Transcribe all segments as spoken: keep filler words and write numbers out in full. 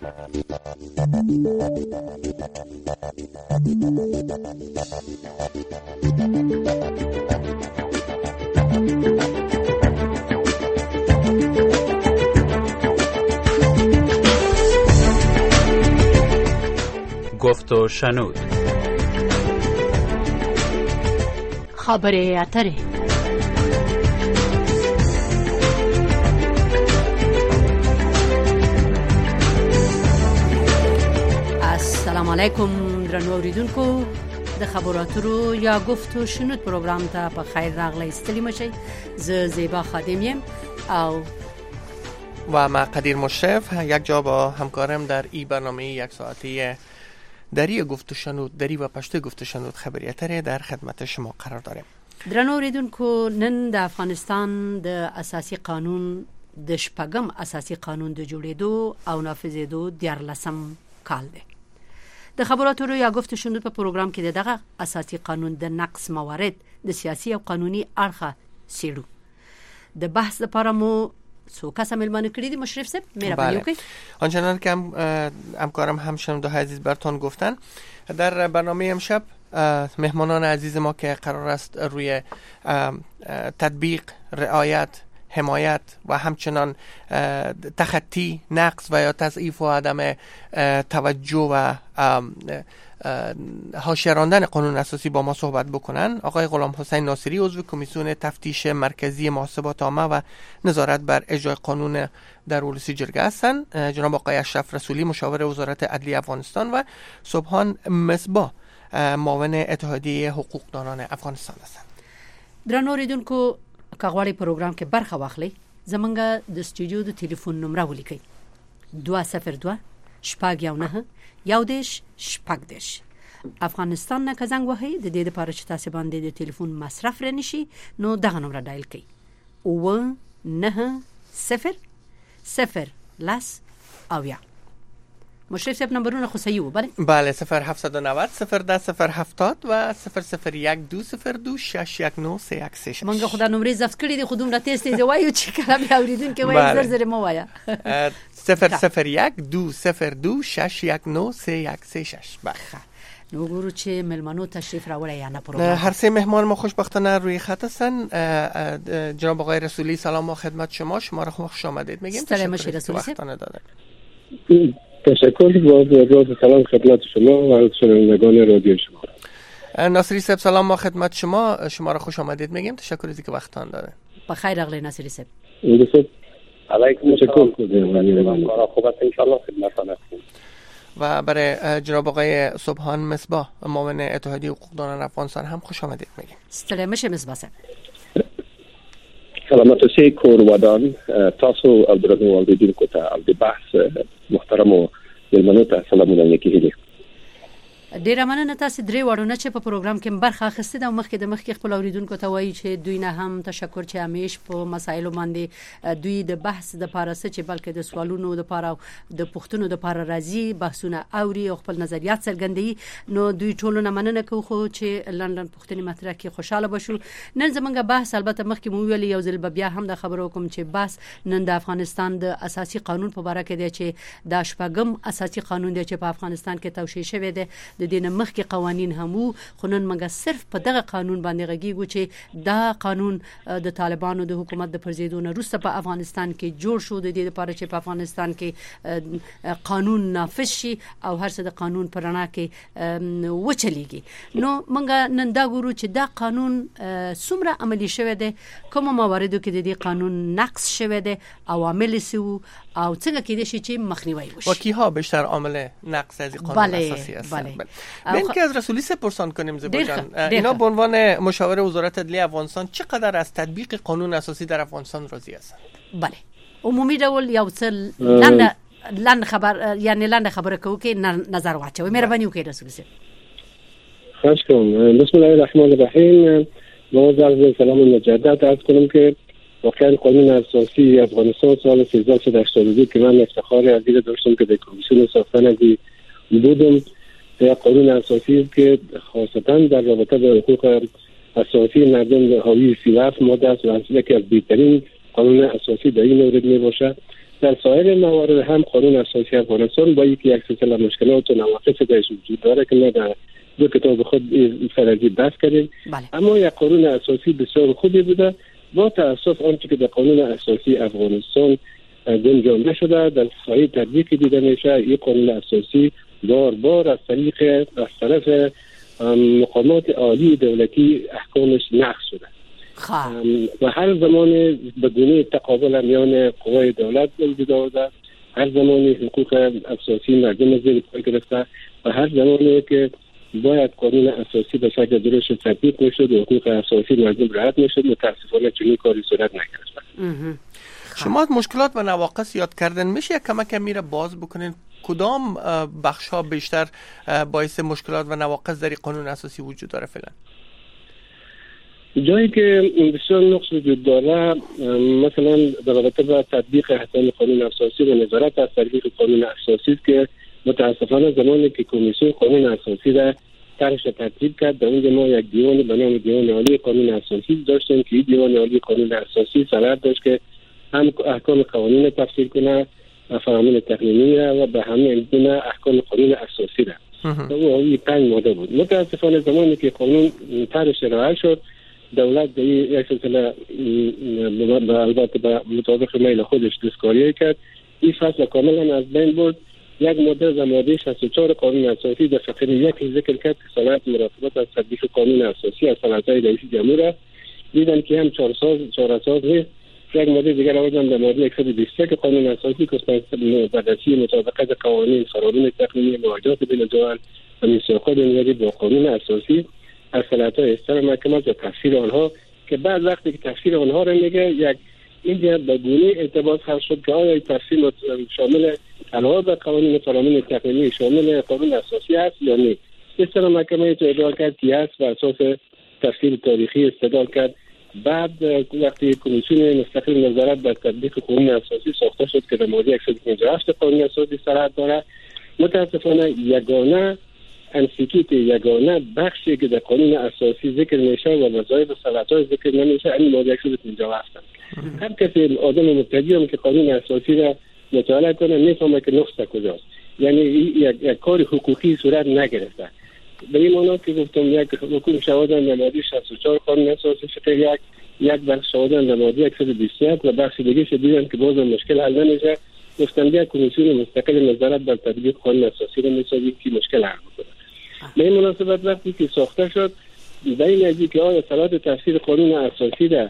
گفت و شنود. خبر اتره. السلام علیکم درنو اوریدونکو، د خبراتو یا گفت و شنود پروگرام ته په خیر راغلی ستلی مشي. ز زیبا خادم یم او و ما قدیر مشرف یک جا با همکارم در این برنامه یک ساعتی دری گفت و شنود، دری و پشت گفت و شنود خبریتره در خدمت شما قرار داریم. درنو اوریدونکو، نن د افغانستان د اساسي قانون د شپږم اساسي قانون د جوړېدو او نافذېدو دیارلسم کال دی. د خبراتو یا گفت و شنود په پروګرام کې دغه اساسي قانون د نقص موارد د سیاسي او قانوني اړخه سیړو. د بحث لپاره مو سو کسا ملمان کردی دی مشرف صاحب مهربانی وکړئ. آنچنان که همکارم همشنونده‌های عزیز براتون گفتن، در برنامه امشب مهمانان عزیز ما که قرار است روی تطبیق، رعایت، حمایت و همچنان تخطی، نقص و یا تضعیف و عدم توجه و حاشیه راندن قانون اساسی با ما صحبت بکنن، آقای غلام حسین ناصری عضو کمیسیون تفتیش مرکزی محاسبات عامه و نظارت بر اجرای قانون در اولوسی جرگه هستند، جناب آقای اشرف رسولی مشاور وزارت عدلیه افغانستان و سبحان مصباح معاون اتحادیه حقوقدانان افغانستان هستند. درنو اوریدونکو، کاغواړی پروګرام کې برخه واخلئ، زمونږ د سټوډیو د ټلیفون نمبر ولیکئ: دوه صفر دوه شپږ یو نه یو دیش شپږ دیش. افغانستان نه که زنګ وهئ د دې لپاره چې تاسو باندې د ټلیفون مصرف رانه شي، نو دغه نمبر ډایل کړئ: اوه نه صفر صفر لس او یا. مشرف صاحب نمبرونه خو صحیح و؟ بله بله، صفر هفتصد و نود صفر ده صفر هفتاد و صفر صفر یک دو صفر دو شش یک نه سه یک سه شش. منګه خدا نمبر ضبط کړی دی، خو دومره تیز تیز وایو چې کله بیا اوریدونکو وایي زر زر مو وایا. صفر صفر یک دو صفر دو شش یک نه سه یک سه شش. بله. نو ګورو چې ملمنو تشریف راوړی یا نه پروګرام. هر سه مهمان ما خوشبختانه روی خط هستن. جناب آقای رسولی سلام و خدمت شما، شما را خوش آمدید میگیم. سلام رسولی صاحب. تشکر باز باز سلام خدمت شما و شنوندگان رادیو شما. ناصری صاحب سلام و خدمت شما، شما را خوش آمدید میگیم. تشکر از اینکه وقتتان دادید. بخیر راغلی ناصری صاحب. علیکم السلام. خوب است ان شاء الله خدمتتان هستیم. و برای جناب آقای سبحان مصباح معاون اتحادیه حقوقدانان افغانستان هم خوش آمدید میگیم. ستړی مشه مصباح صاحب. سلامت اوسئ کورودان، تاسو او درنو اوریدونکو ته او د بحث محترمو ملمنو ته سلامونه لیکي دي. ډیر مننه تاسو درې وړونه چې په پروګرام کې برخه اخیستې ده. مخکې د مخکې خپل اوریدونکو ته وایي چې دوی نه هم تشکر چې همیش په مسایلو باندې دوی د بحث د پارسه چې بلکې د سوالونو د پاره د پښتنو د پاره راځي، بحثونه اوري او خپل نظریات څرګندوي. نو دوی ټول نه مننه کوي خو چې لندن پښتني مطرح کې خوشاله بشو. نن زمونږ بحث البته مخکې مو ویل یو ځل بیا هم د خبرو کوم چې بحث نن د افغانستان د اساسي قانون په اړه کې دی چې د شپږم اساسي قانون دی چې په افغانستان کې توشیح شوی دی. د دې نه مخکې قوانین هم خو نن موږ صرف په دغه قانون باندې غږیږو چې دا قانون د طالبانو د حکومت د پرځېدو نه وروسته په افغانستان کې جوړ شو، د دې لپاره چې په افغانستان کې قانون نافذ شي او هر څه د قانون پر رڼا کې وچلیږي. نو موږ نن دا ګورو چې دا قانون څومره عملي شوی دی، کومو مواردو کې د دې قانون نقص شوی دی، عوامل څه وو او څنګه کېدای شي چې مخنیوی وشي. و کیها بیشتر عامل نقص از قانون بله، اساسی هستند؟ بله. من که از رسولی سپرسان کنیم زبا جان، اینا به عنوان مشاور وزارت عدلیه افغانستان چقدر از تطبیق قانون اساسی در افغانستان راضی هستند؟ بله، عمومی ډول یو څه لاندې لاندې خبر یعنی لاندې خبره کوو کې نظر واچوي. مهرباني وکړئ رسول صاحب. خواهش کوم. بسم الله الرحمن الرحیم. با عرض سلام مجدد عرض کنم که واقعا قانون اساسی افغانستان سال سیزده صد و هشتاد و دو که من افتخار عزیز داشتم که در کمیسیون ساختن ازی بودم، یک قانون اساسی که خاصتا در رابطه با حقوق اساسی مردم حاوی سی و هفت ماده است و از یکی از بهترین قانون اساسی در این مورد می باشد در سایر موارد هم قانون اساسی افغانستان با یکی یک سلسله مشکلات و نواقص درش وجود داره که ما در دو کتاب خود فرضی بحث کردیم. بله. اما یک قانون اساسی بسیار خوبی بوده. با تاسف آنچه که در قانون اساسی افغانستان گنجانده شده در سایر تطبیق دیده میشه، این قانون اساسی بار بار از طریق از طرف مقامات عالی دولتی احکامش نقض شده و هر زمان به گونه تقابل میان قوای دولت وجود آورده، هر زمانی حقوق اساسی مردم زیر پای گرفته و هر زمانی که باید قانون اساسی به شکل درست تطبیق میشد و حقوق اساسی مردم رعایت میشد، متاسفانه چنین کاری صورت نگرفت. شما مشکلات و نواقص یاد کردن، میشه یک کمک میره باز بکنین کدام بخش ها بیشتر باعث مشکلات و نواقص در قانون اساسی وجود داره فعلا؟ جایی که بسیار نقص وجود داره مثلا در رابطه با تطبیق احکام قانون اساسی و نظارت از تطبیق قانون اساسی است که متاسفانه زمانی که کمیسیون قانون اساسی را طرحش ترتیب کرد، در اونجا ما یک دیوان به نام دیوان عالی قانون اساسی داشتیم که این دیوان عالی قانون اساسی صلاحیت داشت که هم احکام قوانین تفسیر کنه و فرامین تقنینی را و به همین گونه احکام قانون اساسی را. او این پنج ماده بود. متاسفانه زمانی که قانون طرحش ارائه شد، دولت در یک سلسله البته به مطابق میل خودش دستکاری کرد، این فصل کاملا از بین برد. یک ماده از ماده شصت و چهار قانون اساسی در فقره یک ذکر کرد که صلاحیت مراقبت از تطبیق قانون اساسی از صلاحیت‌های رئیس جمهور است. دیدن که هم چهار سال چهار اساس نیست. یک ماده دیگر آوردن در ماده صد و بیست و یک قانون اساسی که بررسی مطابقت قوانین فرامین تقنینی معاهدات بین الدول و میثاقات بین‌المللی با قانون اساسی از صلاحیت‌های اصدار محکمه و تفسیر آنها که بعد وقتی که تفسیر آنها را میگه یک اینجا به گونه ارتباط خواهد شد که آیا این تفسیر شامل علاوه بر قوانین فرامین تقنینی شامل قانون اساسی است یا نه. اصدار محکمه ادعا کرد که است و اساس تفسیر تاریخی استدلال کرد. بعد وقتی کمیسیون مستقل نظارت بر تطبیق قانون اساسی ساخته شد که در ماده صد و پنجاه و هشت قانون اساسی صلاحیت داره، متاسفانه یگانه انستیتوت یگانه بخشی که در قانون اساسی ذکر میشه و وظایف و صلاحیت‌ها ذکر نمیشه این ماده صد و پنجاه و هشت. هر کسی آدم مبتدی هم که قانون اساسی را مطالعه کنه میفهمه که نقص کجاست. یعنی یک, یک کار حقوقی صورت نگرفته. به این معنی که گفتم یک حکم شواهدان در ماده شصت و چهار قانون اساسی فقره یک یک بخش شواهدان در ماده صد و بیست و یک و بخش دیگه شدیدن که باز مشکل حل نمیشه، گفتن بیا کمیسیون مستقل نظارت بر تطبیق قانون اساسی را میسازیم که مشکل حل کنه. به این مناسبت وقتی که ساخته شد در این نزدیک که آیا صلاحیت تفسیر قانون اساسی را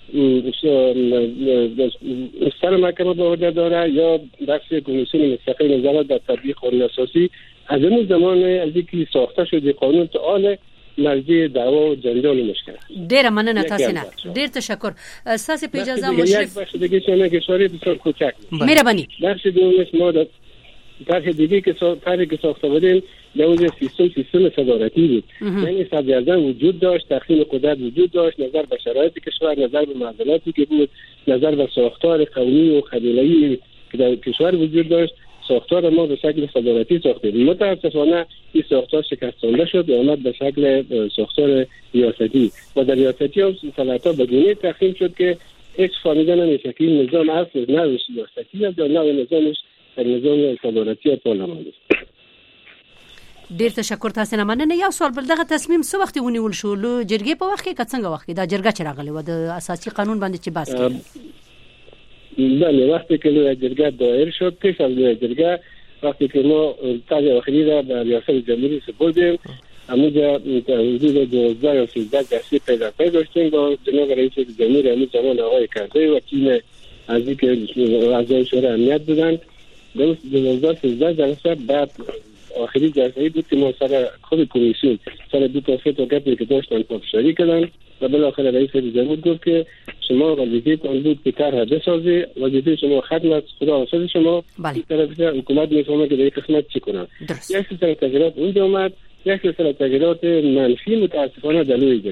اصدار محکمه به عهده داره یا بخش کمیسیون مستقل نظارت بر تطبیق قانون اساسی، از اون زمان از اینکه ساخته شد قانون تا آن مرجع دعوا و جنجال مشکل. ډیره مننه تاسو نه. ډیر تشکر. تاسو په اجازه مشرف. یک بخش دیگه شنه که شاری بسیار کوچک. مهربانی. بخش دومش ما در طرح دیگه که طرحی که ساخته بودیم در سیستم سیستم صدارتی بود. یعنی صدراعظم وجود داشت، تقسیم قدرت وجود داشت، نظر به شرایط کشور، نظر به معضلاتی که بود، نظر به ساختار قومی و قبیله‌ای که در کشور وجود داشت. ساختار ما به شکل صدارتی ساختیم. متاسفانه این ساختار شکستانده شد و آمد به شکل ساختار ریاستی و در ریاستی هم صلاحیت‌ها به گونه تقسیم شد که هیچ فهمیده نمیشه که این نظام اصل نه ریاستی یا نه نظامش نظام صدارتی یا پارلمانی است. ډیر تشکر تاسو نه مننه. یو سوال بل دغه تصمیم څه وخت ونیول شو له جرګې په وخت کې څنګه وخت دا جرګه چې راغلی و د اساسي قانون باندې چې بحث کړي؟ بله وقتی که لوی جرګه دایر شد، پیش از لوی جرګه وقتی که ما تاج آخری را به ریاست جمهوری سپردیم، همونجا حدود دوازده یا سیزده جلسه پیدا پی داشتیم با جناب رئیس جمهور همون زمان آقای کرزی و تیم از اینکه اعضای شورای امنیت بودند. دوازده سیزده جلسه بعد آخری جلسه بود که ما سر خود کمیسیون سر دو تا سه تا گپی که داشتن پافشاری کردن و بالاخره رئیس جمهور گفت که شما وظیفه تان بود که طرح بسازی، وظیفه شما ختم است، خدا حافظ شما. این طرف حکومت میفهمه که در این قسمت چی کنن. یک سلسله تغییرات اونجا اومد، یک سلسله تغییرات منفی متاسفانه در لوی جرګه.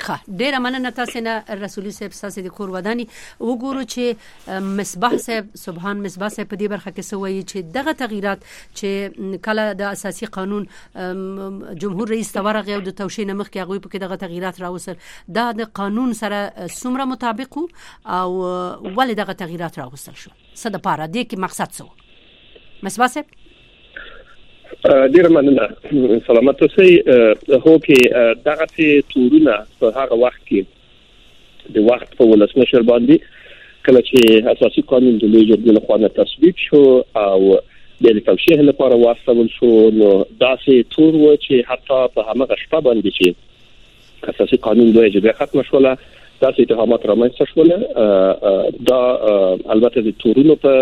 خه ډیره مننه تاسو نه رسولي صاحب تاسو د کور وداني وګورو چې مصباح صاحب سبحان مصباح صاحب په دې برخه کې سوي چې دغه تغیرات چې کله د اساسي قانون جمهور رئیس تورغه او د توشین مخ کې هغه په کې دغه تغیرات راوصل دا د قانون سره څومره مطابق او ولې دغه تغیرات راوصل شو څه د پاره دې کې مقصد څه مصباح صاحب ډیر مننه سلامت اوسئ هو کې دغه تورونه په هغه وخت کې د وخت په ولسمشر باندې کله چې اساسي قانون د لوی جرګې لخوا تصویب شو او د توشیح لپاره واستول شو نو داسې تور و چې حتی په هغه شپه باندې چې اساسي قانون دوه جبه ختم شوله داسې اتهامات رامنځته شول دا البته د تورونو په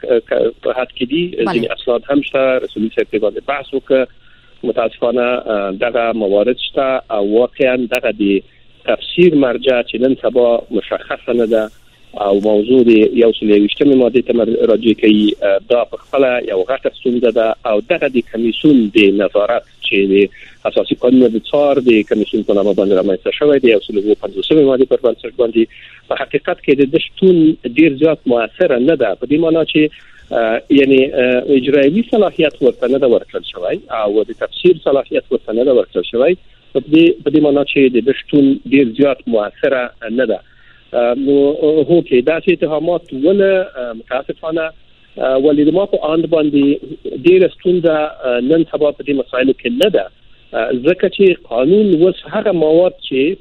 په حد کې دي ځینې اسناد هم شته رسولي صاحب باندې بحث وکړ متاسفانه دغه موارد شته او واقعا دغه د تفسیر مرجع چې نن سبا مشخصه نه ده او موضوع دی یو څلور وشتمه ماده ته راجع کوي دا په خپل یو غټه ستونزه ده او دغه د کمیسیون د نظارت چې د اساسي قانون د څار د کمیسیون په نامه باندې رامنځته شوی دی یو څلور پنځوسمه ماده پر بنسټ باندې په حقیقت کې د شتون ډیر زیات موثر نه ده په دې معنی چې یعنی اجرایي صلاحیت ورته نه ورکړل شوی او د تفسیر صلاحیت ورته نه ورکړل شوی په دې په دې معنی چې د شتون ډیر زیات موثر نه ده نو هو کې دا چې اتهامات ول متاسفانه ولې د ما په اند باندې ډیر ستونزه نن سبا په دې مسایلو کې نه ده ځکه چې قانون وس هغه مواد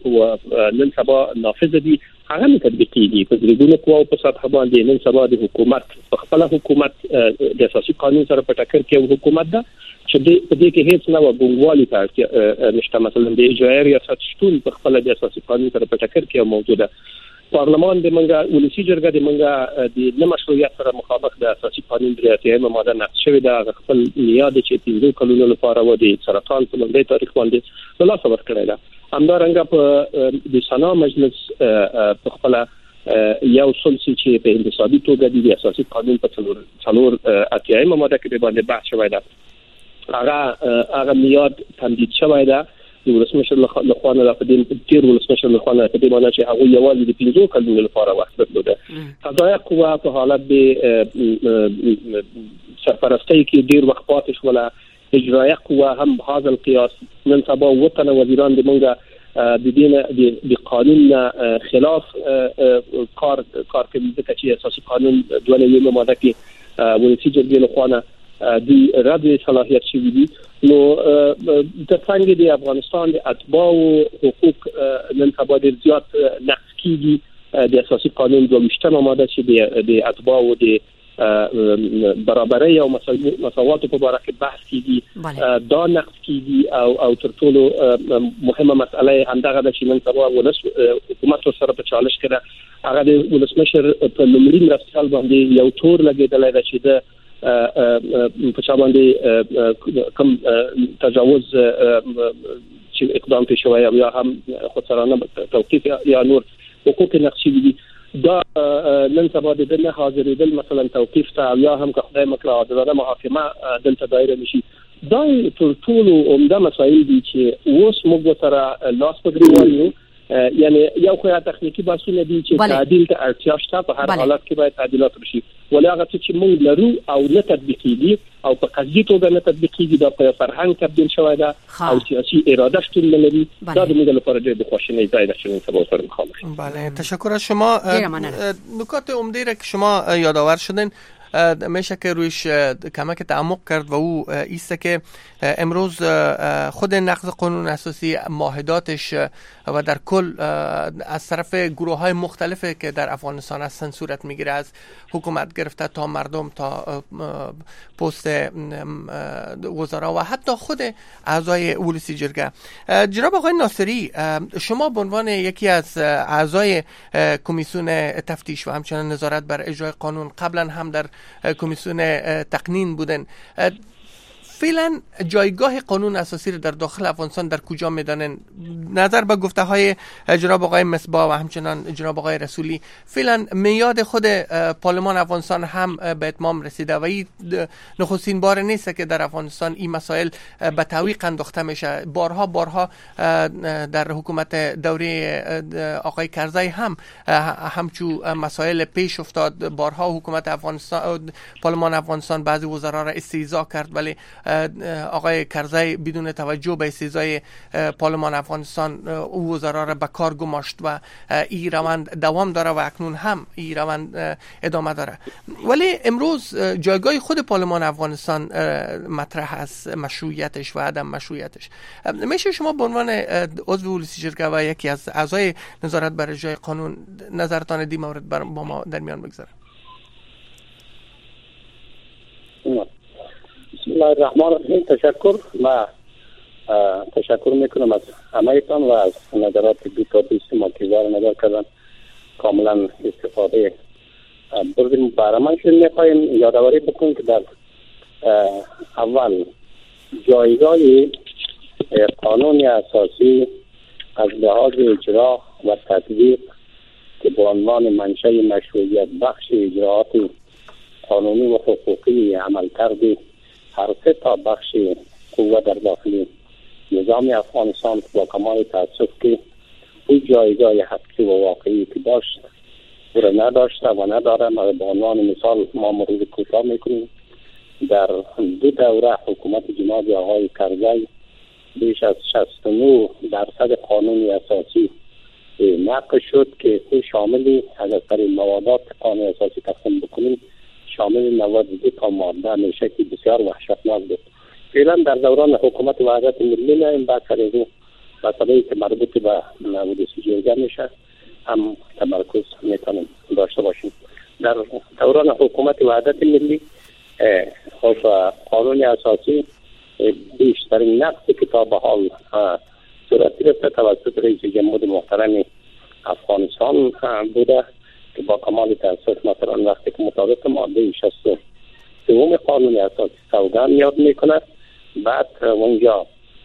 چې نن سبا نافذ دي هغه نه تطبیقېږي په ځینو قواو په سطح باندې نن سبا د حکومت په خپل حکومت د اساسي قانون سره په ټکر کې حکومت ده چې په دې کې هیڅ نه و بنګوالي ته نشته مثلا د اجرایي ریاست شتون په خپل د اساسي قانون سره په ټکر کې موجوده پارلمان د منګه ولسی جرګه د منګه د نه مشروعیت سره مخالف د اساسي قانون د اتهام ماده نقش شوی د خپل نیاد چې پنځه کلونو لپاره و د سرطان په لومړي تاریخ باندې د لاس ور کړی دا همدارنګه په د سنا مجلس په خپل یو سلسله چې په انتصابي توګه د اساسي قانون په څلور څلور اتهام ماده کې باندې بحث شوی دا هغه هغه نیاد تمدید شوی دا د ولسمشر له خوا نه په دې تیر ولسمشر له خوا نه په دې معنی چې هغه یوازې د پنځو کلونو لپاره وخت درلوده قضایي قوه په حالت د سرپرستی کې ډیر وخت پاتې شوله اجرایي قوه هم په هاذ القياس نن سبا وطن وزیران د منګه د دین د قانون خلاف کار کار کوي ځکه چې اساسي قانون دوه نیمه ماده کې ولسی جرګې له خوا نه د رد صلاحیت شوی دي نو د څنګه د افغانستان د اتباع حقوق نن سبا ډیر زیات نقض کیږي د اساسي قانون د مشتمه ماده چې د اتباع او د برابرۍ او مساوات په اړه کې بحث کیږي دا نقض کیږي او او تر ټولو مهمه مسله همدغه ده چې نن سبا ولس حکومت سره په چالش کړه هغه د ولسمشر په لومړي مرستيال باندې یو تور لګیدل دی چې د په چا باندې کوم تجاوز چې اقدام پېښ شوی یا هم خودسرانه توقیف یا نور حقوق نقشي دي دا نن سبا د نه حاضرېدل مثلا توقیف ته یا هم که خدای مکړه عادلانه محاکمه دلته دایره نشي دا ټول ټول عمده مسایل دي چې اوس موږ سره لاس په ګریوان یو یعنی یو خو تخنیکی بحثونه دي چې تعدیل ته اړتیا شته په هر حالت کې باید تعدیلات وشي ولې هغه چې موږ لرو او نه تطبیقېږي او په قصدي توګه نه تطبیقېږي دا په فرهنګ تبدیل شوی دا او سیاسي اراده شتون لري دا د موږ لپاره ډېر د خوشنۍ ځای ده چې سبا سره مخامخ. بله تشکر از شما. نکات عمده را که شما یادآور شدن میشه که رویش کمک تعمق کرد و او ایسته که امروز خود نقض قانون اساسی معاهداتش و در کل از طرف گروه های مختلفه که در افغانستان هستن صورت میگیره از حکومت گرفته تا مردم تا پست وزرا و حتی خود اعضای ولسی جرگه. جناب آقای ناصری شما به عنوان یکی از اعضای کمیسیون تفتیش و همچنین نظارت بر اجرای قانون قبلا هم در کمیسیون تقنین بودن فعلا جایگاه قانون اساسی رو در داخل افغانستان در کجا میدانن؟ نظر به گفته های جناب آقای مصباح و همچنان جناب آقای رسولی، فعلا میاد خود پارلمان افغانستان هم به اتمام رسیده و این نخستین بار نیست که در افغانستان این مسائل به تعویق انداخته میشه. بارها بارها در حکومت دوره آقای کرزی هم همچو مسائل پیش افتاد. بارها حکومت افغانستان، پارلمان افغانستان بعضی وزرا را استیضاح کرد، ولی آقای کرزی بدون توجه به استیضاح پارلمان افغانستان او وزرا را به کار گماشت و این روند دوام داره و اکنون هم این روند ادامه داره. ولی امروز جایگاه خود پارلمان افغانستان مطرح است، مشروعیتش و عدم مشروعیتش. میشه شما به عنوان عضو ولسی جرگه و یکی از اعضای نظارت بر اجرای قانون نظرتان دی مورد با ما در میان بگذارید؟ بسم الله الرحمن الرحیم. تشکر. ما تشکر میکنم از همه‌تان و از نظرات دو تا دوست ما که وارد نظر کردن، کاملا استفاده بردیم. برای من شد میخوایم یادآوری بکنیم که در اول جایگاه قانون اساسی از لحاظ اجرا و تطبیق که به عنوان منشأ مشروعیت بخش اجراعات قانونی و حقوقی عملکرد هر سه تا بخش قوه در داخل نظام افغانستان با کمال تأسف که او جایگاه حقیقی و واقعی که داشت او را نداشته و نداره. ما به عنوان مثال ما مرور کوتاه میکنیم. در دو دوره حکومت جناب آقای کرزی بیش از شصت و نه درصد قانون اساسی نقض شد که او شامل از اثر موادات قانون اساسی تقسیم بکنیم شامل نود و دو تا ماده میشه که بسیار وحشتناک بود. فعلا در دوران حکومت وحدت ملی نه این بحث رو مسئله‌ای که مربوط به ولسی جرگه میشه هم تمرکز میتونیم داشته باشیم. در دوران حکومت وحدت ملی خب قانون اساسی بیشترین نقضی که تا به حال صورت گرفته توسط رئیس جمهور محترم افغانستان بوده که با کمال تأسف مثلا وقتی که مطابق ماده شصت و سوم قانون اساسی سوگند یاد میکنه، بعد اونجا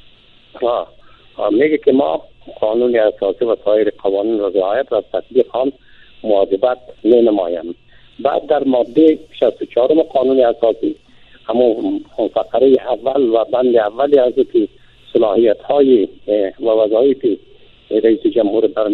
میگه که ما قانون اساسی و سایر قوانین را رعایت و تطبیق آن مواظبت نماییم. بعد در ماده شصت و چهار قانون اساسی همون فقره اول و بند اولی از که صلاحیت های و وظایف رئیس جمهور بر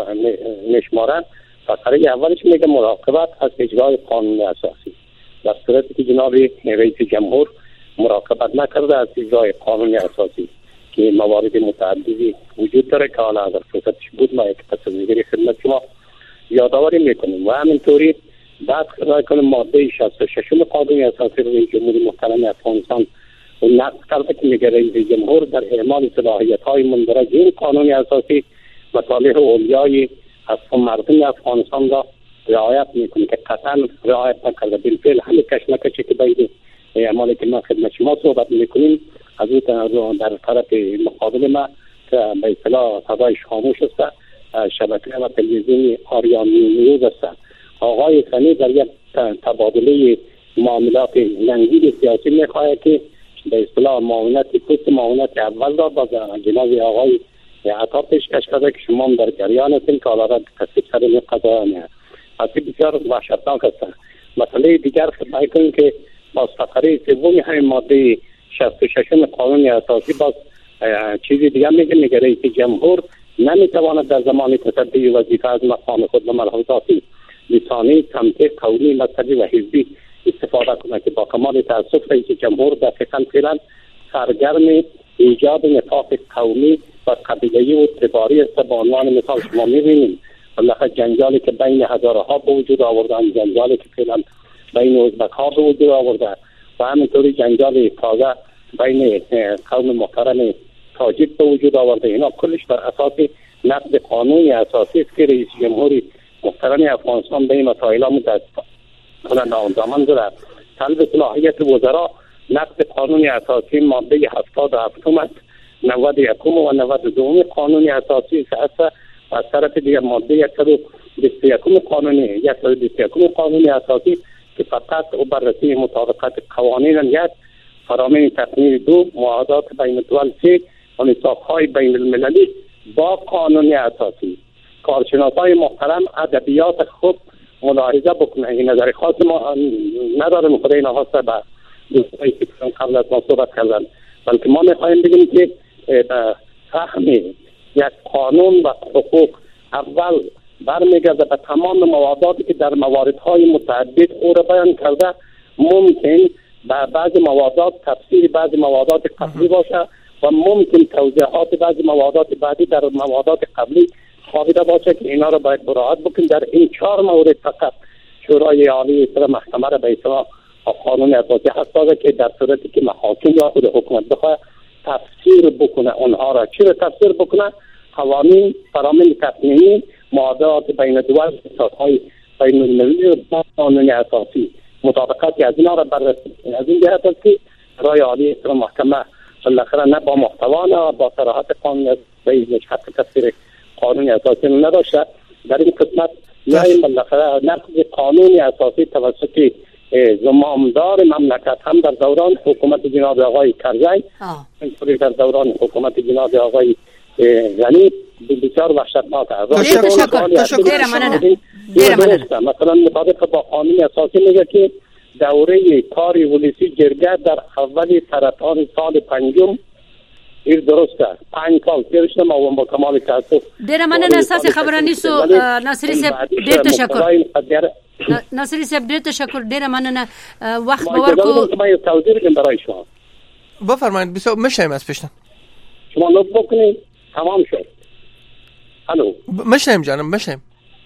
نشمارن، فقره اولش میگه مراقبت از اجرای قانون اساسی. در صورتی که جناب رئیس جمهور مراقبت نکرده از اجرای قانون اساسی که موارد متعددی وجود داره که حالا اگر فرصتش بود ما یک تصویری خدمت شما یادآوری میکنیم. و همینطوری بعد خدای کنه ماده شصت و شش قانون اساسی رئیس جمهور محترم افغانستان و نقض کرده که میگه رئیس جمهور در اعمال صلاحیت های مندرج این قانون اساسی مصالح اولیای از مردم افغانستان را رعایت میکنه که قطعا رعایت نکرده. بالفعل همین کشمکشی که بین اعمالی که ما خدمت شما صحبت میکنیم از اون در طرف مقابل ما که به اصطلاح صدایش خاموش است، شبکه و تلویزیون آریان نیوز است. آقای ثانی در یک تبادله معاملات لنگید سیاسی میخواهد که به اصطلاح معاونت پست معاونت اول را با جناب آقای عطا پیشکش کرده که شما هم در جریان هستین که حالا را تصدیق کردن قضایا میاد. پس بسیار وحشتناک است. مسئله دیگر خدمت کنیم که باز فقره سوم همین ماده شصت و شش قانون اساسی باز چیزی دیگر میگه، میگه رئیس جمهور نمیتواند در زمان تصدی وظیفه از مقام خود به ملحوظات لسانی، تمطیق، قولی، مذهبی و حزبی استفاده کنه که با کمال تأسف رئیس جمهور دقیقاً فعلا سرگرم ایجاد نفاق قومی و قبیله‌ای و اعتباری است. به عنوان مثال شما می‌بینید بالاخره جنجالی که بین هزارها به وجود آوردن، جنجالی که فعلا بین ازبک‌ها به وجود آورده و همینطوری جنجال تازه بین قوم محترم تاجیک به وجود آورده، اینا کلش بر اساس نقض قانونی اساسی است که رئیس جمهوری محترم افغانستان به این مسائل متأسفانه ناامن دارد. طلب صلاحیت وزرا نقض قانون اساسی ماده هفتاد و هفت نود و یک و نود و دو قانون اساسی است. از طرف دیگر ماده صد و بیست و یک قانون صد و بیست و یک قانون اساسی که فقط او بررسی مطابقت قوانین یک فرامین تصمیم دو معاهدات بین الدول سه و میثاق‌های بین المللی با قانون اساسی. کارشناسای محترم ادبیات خوب ملاحظه بکنه. این نظر خاص ما ندارم، خدای نخواسته به دوستایی که قبل از ما صحبت کردن، بلکه ما میخوایم بگیم که فهم یک قانون و حقوق اول برمیگرده به تمام مواداتی که در مواردهای متعدد او را بیان کرده. ممکن به بعض موادات تفسیر بعض موادات قبلی باشه و ممکن توضیحات بعض موادات بعدی در موادات قبلی خوابیده باشه که اینا را باید مراعات بکنیم. در این چهار مورد فقط شورای عالی سر محکمه را به اصطلاح قانون اساسی حق داده که در صورتی که محاکم یا خود حکومت بخواد تفسیر بکنه اونها را چی را تفسیر بکنه، قوانین فرامین تصمیمی معاهدات بین دول میثاق‌های بین المللی با قانون اساسی مطابقت از اینا را بررسی از این جهت است که شورای عالی سر محکمه بالاخره نه با محتوا نه با صراحت قانون به حق تفسیر قانون اساسی نداشته. در این خدمت میایم بالاخره نقض قانون اساسی توسط زمامدار مملکت هم در دوران حکومت جناب آقای کرزی، اینطوری در دوران حکومت جناب آقای غنی بسیار وحشتناک است. تشکر تشکر ممنونم. مثلا مطابق با قانون اساسی میگه که دوره کار ولسی جرگه در اول سرطان سال پنجم این درسته. پنج سال تیرش نماوم با کمال تاسف. ډیره مننه اساس خبره نیسو ناصری صاحب ډیر تشکر. ناصری صاحب ډیر تشکر ډیره مننه. وخت باور کو ما یو توضیح بدم برای شما. بفرمایید. بسیار مشنیم از پیشتون. شما لطف بکنید. تمام شد. الو. مشنیم جانم مشنیم.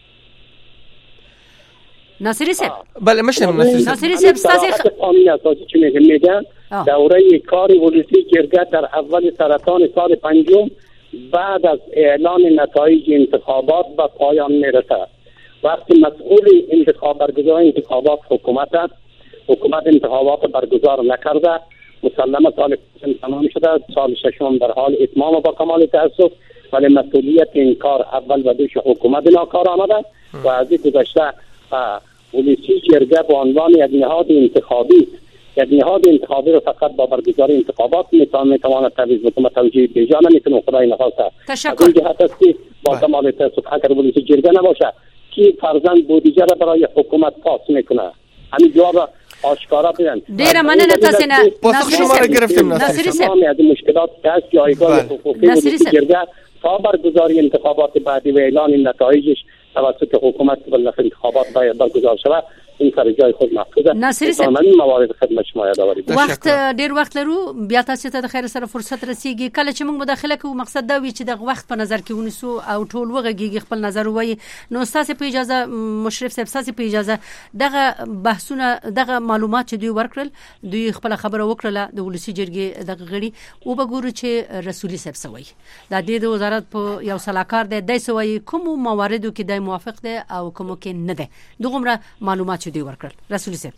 ناصری صاحب. بله مشنیم ناصری صاحب. ناصری صاحب استاد قانون اساسی چی میگه؟ میگن دوره کار ولسی جرگه در اول سرطان سال پنجم بعد از اعلان نتایج انتخابات به پایان میرسه. وقتی مسئول انتخاب برگزار انتخابات حکومت است، حکومت انتخابات برگزار نکرده، مسلمه سال تمام شده، سال ششم در حال اتمام با کمال تاسف، ولی مسئولیت این کار اول و دوش حکومت ناکار آمده و از این گذشته ولسی جرگه به عنوان یک نهاد انتخابی یک نهاد انتخابی رو فقط با برگزاری انتخابات میتونه میتونه تعویض بکنه، توجیه بیجا نمیتونه. خدای نخواسته. تشکر. این جهت است که با کمال تاسف اگر ولسی جرگه نباشه کی فرزند بودجه را برای حکومت پاس میکنه. همین جواب آشکارا بدن. ډیره مننه تاسو نه. پاسخ شما را گرفتیم ناصری صاحب. تمام از مشکلات که هست جایگاه حقوقی ولسی جرگه تا برگزاری انتخابات بعدی و اعلان نتایجش توسط حکومت بالاخره انتخابات باید برگزار شود. این سر جای خود محفوظه. ناصری صاحب من موارد خدمت شما یادآوری کوم. وخت ډیر وخت لرو بیا تاسو ته د خیر سره فرصت رسیږي. کله چې موږ مداخله کوو مقصد دا وي چې د وخت په نظر کې ونیسو او ټول وغږیږي خپل نظر وایي. نو تاسو په اجازه مشرف صاحب تاسو په اجازه دغه بحثونه دغه معلومات چې دوی ورکړل دوی خپل خبره وکړه د ولسی جرګې دغه غړي او بګورو چې رسولي صاحب سوي د دې د وزارت په یو صلاحکار دی د سوي کوم مواردو کې د موافق دی او کوم کې نه دی. دغه معلومات دی ورکړل. رسول صاحب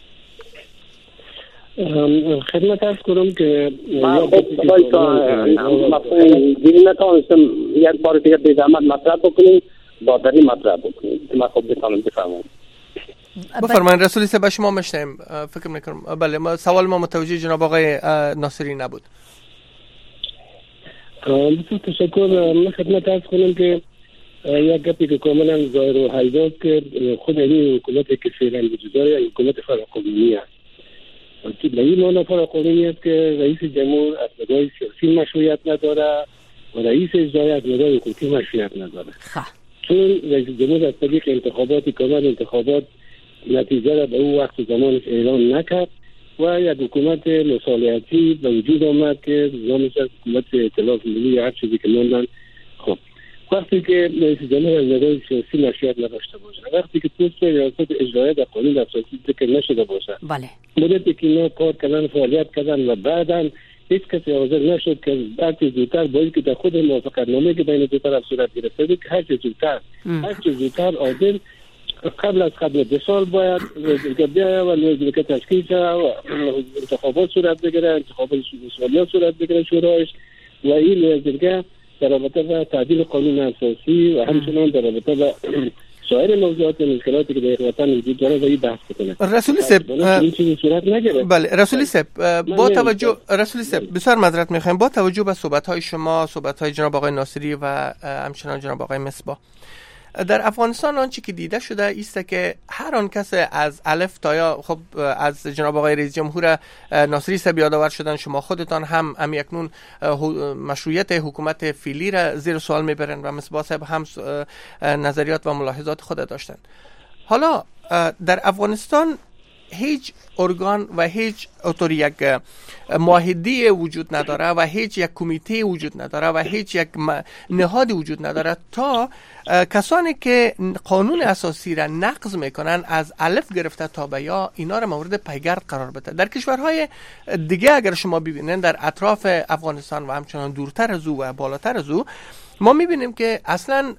خدمت عرض کنم که دیگه نتانستم یک بار دیگه به زحمت مطرح بکنیم با دری مطرح بکنیم که من خوب بتانم بفرمایید. بفرمایید رسول صاحب. شما مشنیم. فکر میکنم بله ما سوال ما متوجه جناب آقای ناصری نبود. بسیار تشکر. من خدمت عرض کنم که یک گپی که کاملا ظاهر و حیداد که خود این حکومتی که فعلا وجود داره یک حکومت فراقانونی است. به این معنی فراقانونی است که رئیس جمهور از نگاه سیاسی مشروعیت نداره و رئیس اجرایی از نگاه حقوقی مشروعیت نداره. چون رئیس جمهور از طریق انتخابات کامل انتخابات نتیجه را به او وقت زمانش اعلان نکرد و یک حکومت مصالحتی به وجود آمد که نامش از حکومت ائتلاف ملی یا هر چیزی که ماندن. خب وقتی که رئیس جمهور از نگاه سیاسی مشروعیت نداشته باشه، وقتی که پست ریاست اجرایی در قانون اساسی ذکر نشده باشه، بله مدتی که اینا کار کردن فعالیت کردن و بعداً هیچ کسی حاضر نشد که بعد زودتر با اینکه در خود موافقتنامه که بین دو طرف صورت گرفته بود که هر چه زودتر هر چه زودتر عادل قبل از قبل دو سال باید وزیرگاه بیاید و وزیرگاه تشکیل شد و انتخابات صورت بگیره، انتخابات مسئولیت صورت بگیره شورایش و این وزیرگاه در رابطه با تعدیل قانون اساسی و همچنان در رابطه با سایر موضوعات مشکلاتی که در وطن وجود داره و این بحث کنه. رسولی صاحب این چیزی صورت نگیره. بله رسولی صاحب با توجه رسولی صاحب بسیار معذرت میخوایم با توجه به صحبت‌های شما، صحبت‌های جناب آقای ناصری و همچنان جناب آقای مصباح، در افغانستان آنچه که دیده شده است که هر آن کس از الف تا یا، خب از جناب آقای رئیس جمهور ناصری صاحب یادآور شدن، شما خودتان هم امی اکنون مشروعیت حکومت فعلی را زیر سوال میبرن و مصباح صاحب هم نظریات و ملاحظات خود داشتن. حالا در افغانستان هیچ ارگان و هیچ اطور یک معاهده وجود نداره و هیچ یک کمیته وجود نداره و هیچ یک نهاد وجود نداره تا کسانی که قانون اساسی را نقض میکنن از الف گرفته تا به یا اینا را مورد پیگرد قرار بده. در کشورهای دیگه اگر شما ببینید در اطراف افغانستان و همچنان دورتر از او و بالاتر از او، ما میبینیم که اصلا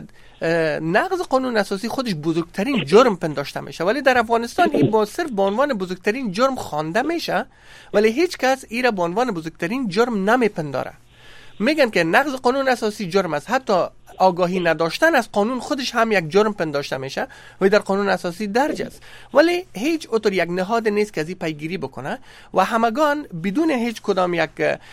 نقض قانون اساسی خودش بزرگترین جرم پنداشته میشه، ولی در افغانستان این با صرف به عنوان بزرگترین جرم خوانده میشه، ولی هیچ کس این را به عنوان بزرگترین جرم نمیپنداره. میگن که نقض قانون اساسی جرم است، حتی آگاهی نداشتن از قانون خودش هم یک جرم پنداشته میشه و در قانون اساسی درج است، ولی هیچ اطور یک نهاد نیست که از این پیگیری بکنه و همگان بدون هیچ کدام یک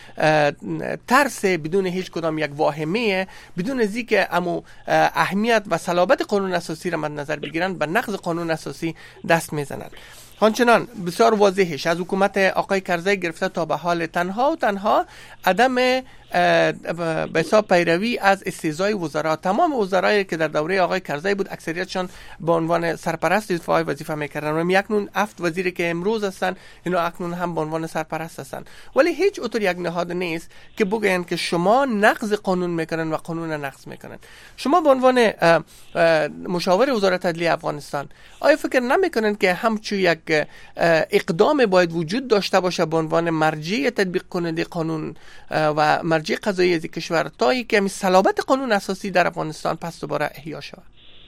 ترس، بدون هیچ کدام یک واهمه، بدون از اینکه امو اهمیت و صلابت قانون اساسی را مد نظر بگیرن به نقض قانون اساسی دست میزنند. همچنان بسیار واضحش از حکومت آقای کرزی گرفته تا به حال تنها و تنها عدم به حساب پیروی از استیضای وزرا. تمام وزرایی که در دوره آقای کرزی بود اکثریتشان به عنوان سرپرست دفاع وظیفه میکردن و میکنون افت وزیری که امروز هستن اینا اکنون هم به عنوان سرپرست هستن، ولی هیچ اطور یک نهاد نیست که بگن که شما نقض قانون میکنن و قانون نقض میکنن. شما به عنوان مشاور وزارت عدلیه افغانستان آیا فکر نمیکنن که همچون یک اقدام باید وجود داشته باشه به عنوان مرجع تطبیق کننده قانون و مرجع قضایی از کشور تا اینکه همین صلابت قانون اساسی در افغانستان پس دوباره احیا شود؟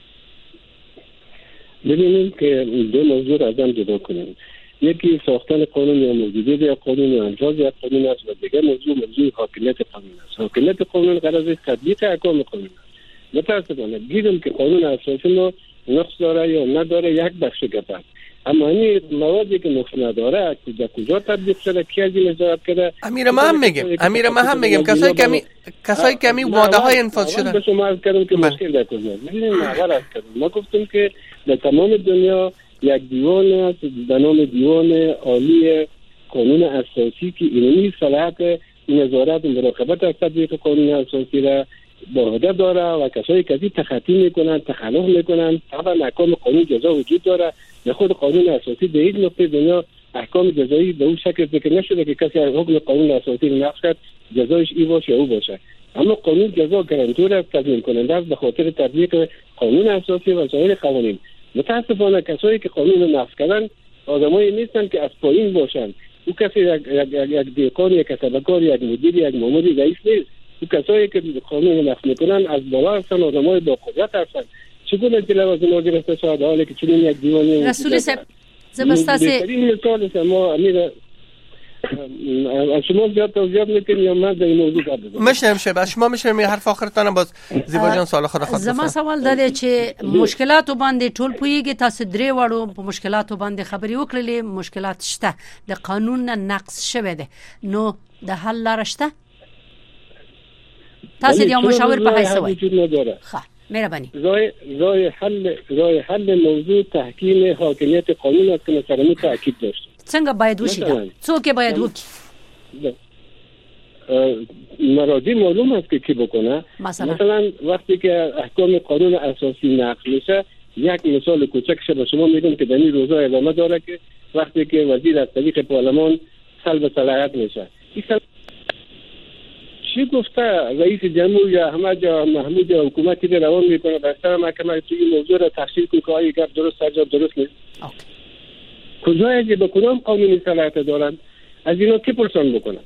ببینیم که دو موضوع را از هم جدا کنیم. یکی ساختن قانون یا موجودیت یا قانون یا انجاز یا قانون است و دیگر موضوع موضوع حاکمیت قانون است. حاکمیت قانون غرض تطبیق احکام قانون است. متاسفانه دیدم که قانون اساسی ما نقص داره یا نداره یک بخش گپ است، اما این موادی که نقص نداره کجا کجا تطبیق شده، کی از این نظارت کرده؟ امیر ما هم میگم امیر ما هم میگم کسایی که می کسایی که می ماده های انفاذ شده. به شما عرض کردم که مشکل در کجاست. ببینید ما اول عرض کردم ما گفتم که در تمام دنیا یک دیوان است به نام دیوان عالی قانون اساسی که اینمی صلاحیت نظارت و مراقبت از تطبیق قانون اساسی را با عهده داره و کسایی که ازی تخطی میکنن، تخلف میکنن، طبعا احکام قانون جزا وجود داره. در خود قانون اساسی به هیچ نقطه دنیا احکام جزایی به اون شکل ذکر نشده که کسی از حکم قانون اساسی رو نقض کرد جزایش ای باشه یا او باشه، اما قانون جزا گارانتور است، تضمین کننده است به خاطر تطبیق قانون اساسی و سایر قوانین. متاسفانه کسایی که قانون رو نقض کردن آدمایی نیستن که از پایین باشن. او کسی یک یک یک دیکان، یک کسبکار، یک مدیر، یک مامور رئیس نیست. او کسایی که قانون رو نقض میکنن از بالا هستن، آدمای با قدرت هستن. چگونه جلو از اینا گرفته شده حالی که چنین یک دیوانی رسول صاحب زبستاسی بهترین مثال شما امیر شما زیاد توضیحات میکنید یا من در این موضوع گفتم مشنم شب شما مشنم هر آخرتان باز زیبا جان سوال خود خود زما سوال ده چې مشکلات باندې ټول پویږي تاسو درې وړو په مشکلات باندې خبرې وکړلې، مشکلات شته د قانون نه نقض شوه ده، نو د حل لار شته؟ تاسو د مشاور په حیث وایي ښه مهرباني رای رای حل رای حل موضوع تحکیم حاکمیت قانون است که مثلا تاکید داشت. څنګه باید وشي دا؟ څوک باید وکړي؟ مراجع معلوم است که کی بکنه. مثلا, مثلا وقتی که احکام قانون اساسی نقض میشه، یک مثال کوچکش به شما میگم که در این روزا ادامه داره که وقتی که وزیر از طریق پارلمان سلب صلاحیت میشه، چی گفته رئیس جمهور یا احمد یا محمود یا حکومتی رو روان میکنه بستر محکمه توی این موضوع را تحصیل کنه که آیا گفت درست سرجا درست نیست؟ کجا اگه به کدام قانونی صلاحیت دارن؟ از اینا کی پرسان بکنن؟